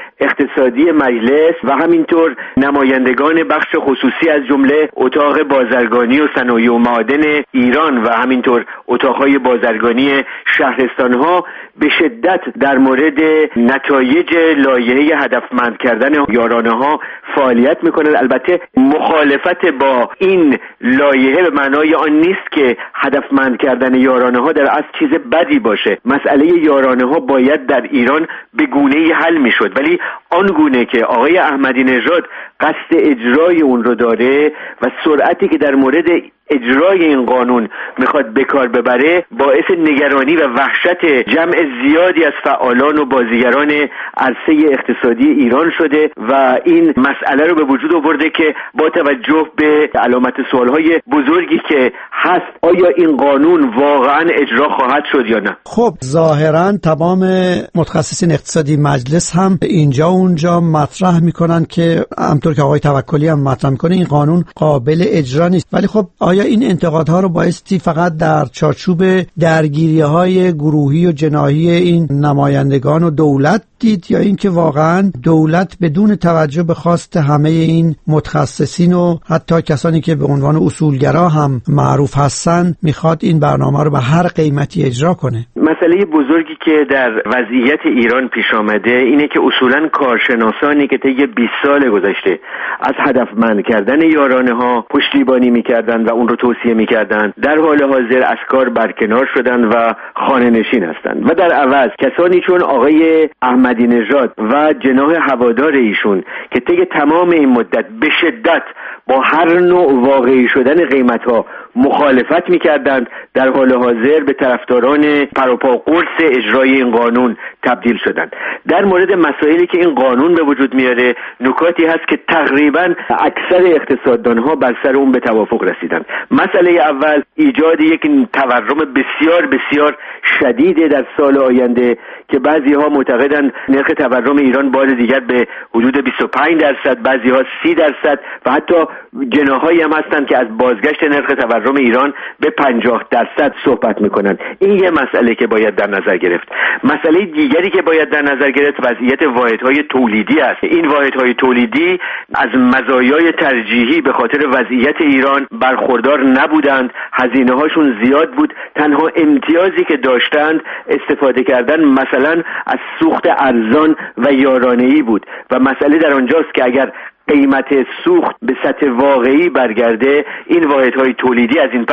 اقتصادی مجلس و همینطور نمایندگان بخش خصوصی از جمله اتاق بازرگانی و صنایع و معادن ایران و همینطور اتاقهای بازرگانی شهرستانها به شدت در مورد نتایج لایحه هدفمند کردن یارانه ها فعالیت میکنند. البته مخالفت با این لایحه به معنای آن نیست که هدفمند کردن یارانه ها در اصل چیز بدی باشه. مسئله یارانه ها باید در ایران به گونه‌ای حل میشد، ولی آن گونه که آقای احمدی نژاد قصد اجرای اون رو داره و سرعتی که در مورد اجرای این قانون میخواد به کار ببره، باعث نگرانی و وحشت جمع زیادی از فعالان و بازیگران عرصه اقتصادی ایران شده و این مسئله رو به وجود آورده که با توجه به علامت سوالهای بزرگی که هست، آیا این قانون واقعا اجرا خواهد شد یا نه؟ خب ظاهرا تمام متخصصین اقتصادی مجلس هم اینجا اونجا مطرح میکنن که همطور که آقای توکلی هم مطرح میکنه این قانون قابل اجرا نیست. ولی خب آیا این انتقادها رو بایستی فقط در چارچوب درگیری‌های گروهی و جناحی این نمایندگان و دولت دید، یا اینکه واقعا دولت بدون توجه به خواست همه این متخصصین و حتی کسانی که به عنوان اصولگرا هم معروف هستن میخواد این برنامه رو به هر قیمتی اجرا کنه؟ مسئله بزرگی که در وضعیت ایران پیش آمده اینه که اصولا کارشناسانی که طی بیست سال گذشته از هدفمند کردن یارانه ها پشتیبانی میکردن و اون رو توصیه میکردن، در حال حاضر از کار برکنار شدن و خانه نشین هستن و در عوض کسانی چون آقای احمدی نژاد و جناح هوادار ایشون که طی تمام این مدت به شدت با هر نوع واقعی شدن قیمت ها مخالفت میکردند، در حال حاضر به طرفداران پروپا قرص اجرای این قانون تبدیل شدند. در مورد مسائلی که این قانون به وجود میاره، نکاتی هست که تقریبا اکثر اقتصاددان ها بر سر اون به توافق رسیدند. مسئله اول ایجاد یک تورم بسیار بسیار شدیده در سال آینده که بعضی ها معتقدند نرخ تورم ایران بار دیگر به حدود بیست و پنج درصد، بعضی ها سی درصد و حتی جناحایی هم هستند که از بازگشت نرخ تورم ایران به پنجاه درصد صحبت میکنند. این یه مسئله که باید در نظر گرفت. مسئله دیگری که باید در نظر گرفت وضعیت واحدهای تولیدی است. این واحدهای تولیدی از مزایای ترجیحی به خاطر وضعیت ایران برخوردار نبودند، هزینه هاشون زیاد بود، تنها امتیازی که داشتند استفاده کردن مثلا از سوخت ارزان و یارانه‌ای بود و مسئله در آنجاست که اگر قیمت سوخت به سطح واقعی برگرده، این واحدهای تولیدی از این پس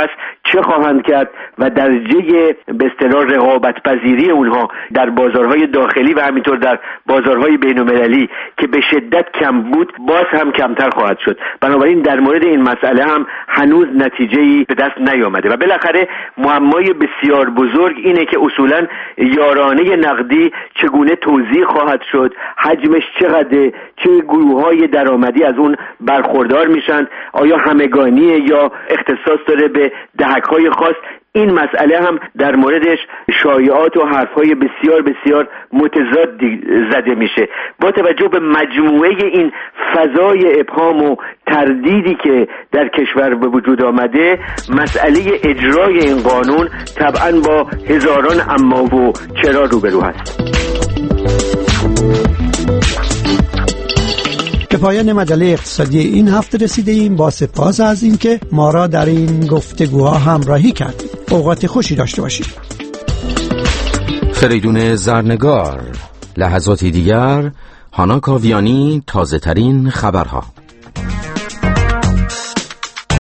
چه خواهند کرد و درجه به اصطلاح رقابت پذیری اونها در بازارهای داخلی و همینطور در بازارهای بین‌المللی که به شدت کم بود باز هم کمتر خواهد شد. بنابراین در مورد این مسئله هم هنوز نتیجه‌ای به دست نیامده و بالاخره معمای بسیار بزرگ اینه که اصولاً یارانه نقدی چگونه توزیع خواهد شد، حجمش چقدر، چه گروه‌های درآمدی از اون برخوردار میشن، آیا همگانیه یا اختصاص داره به دهک‌های خاص. این مسئله هم در موردش شایعات و حرف‌های بسیار بسیار متضادی زده میشه. با توجه به مجموعه این فضای ابهام و تردیدی که در کشور به وجود آمده، مسئله اجرای این قانون طبعاً با هزاران اما و چرا روبرو هست. به پایان مجله اقتصادی این هفته رسیده ایم. با سپاس از اینکه ما را در این گفتگوها همراهی کردید. اوقات خوشی داشته باشید. فریدون زرنگار. لحظاتی دیگر هانا کاویانی. تازه ترین خبرها.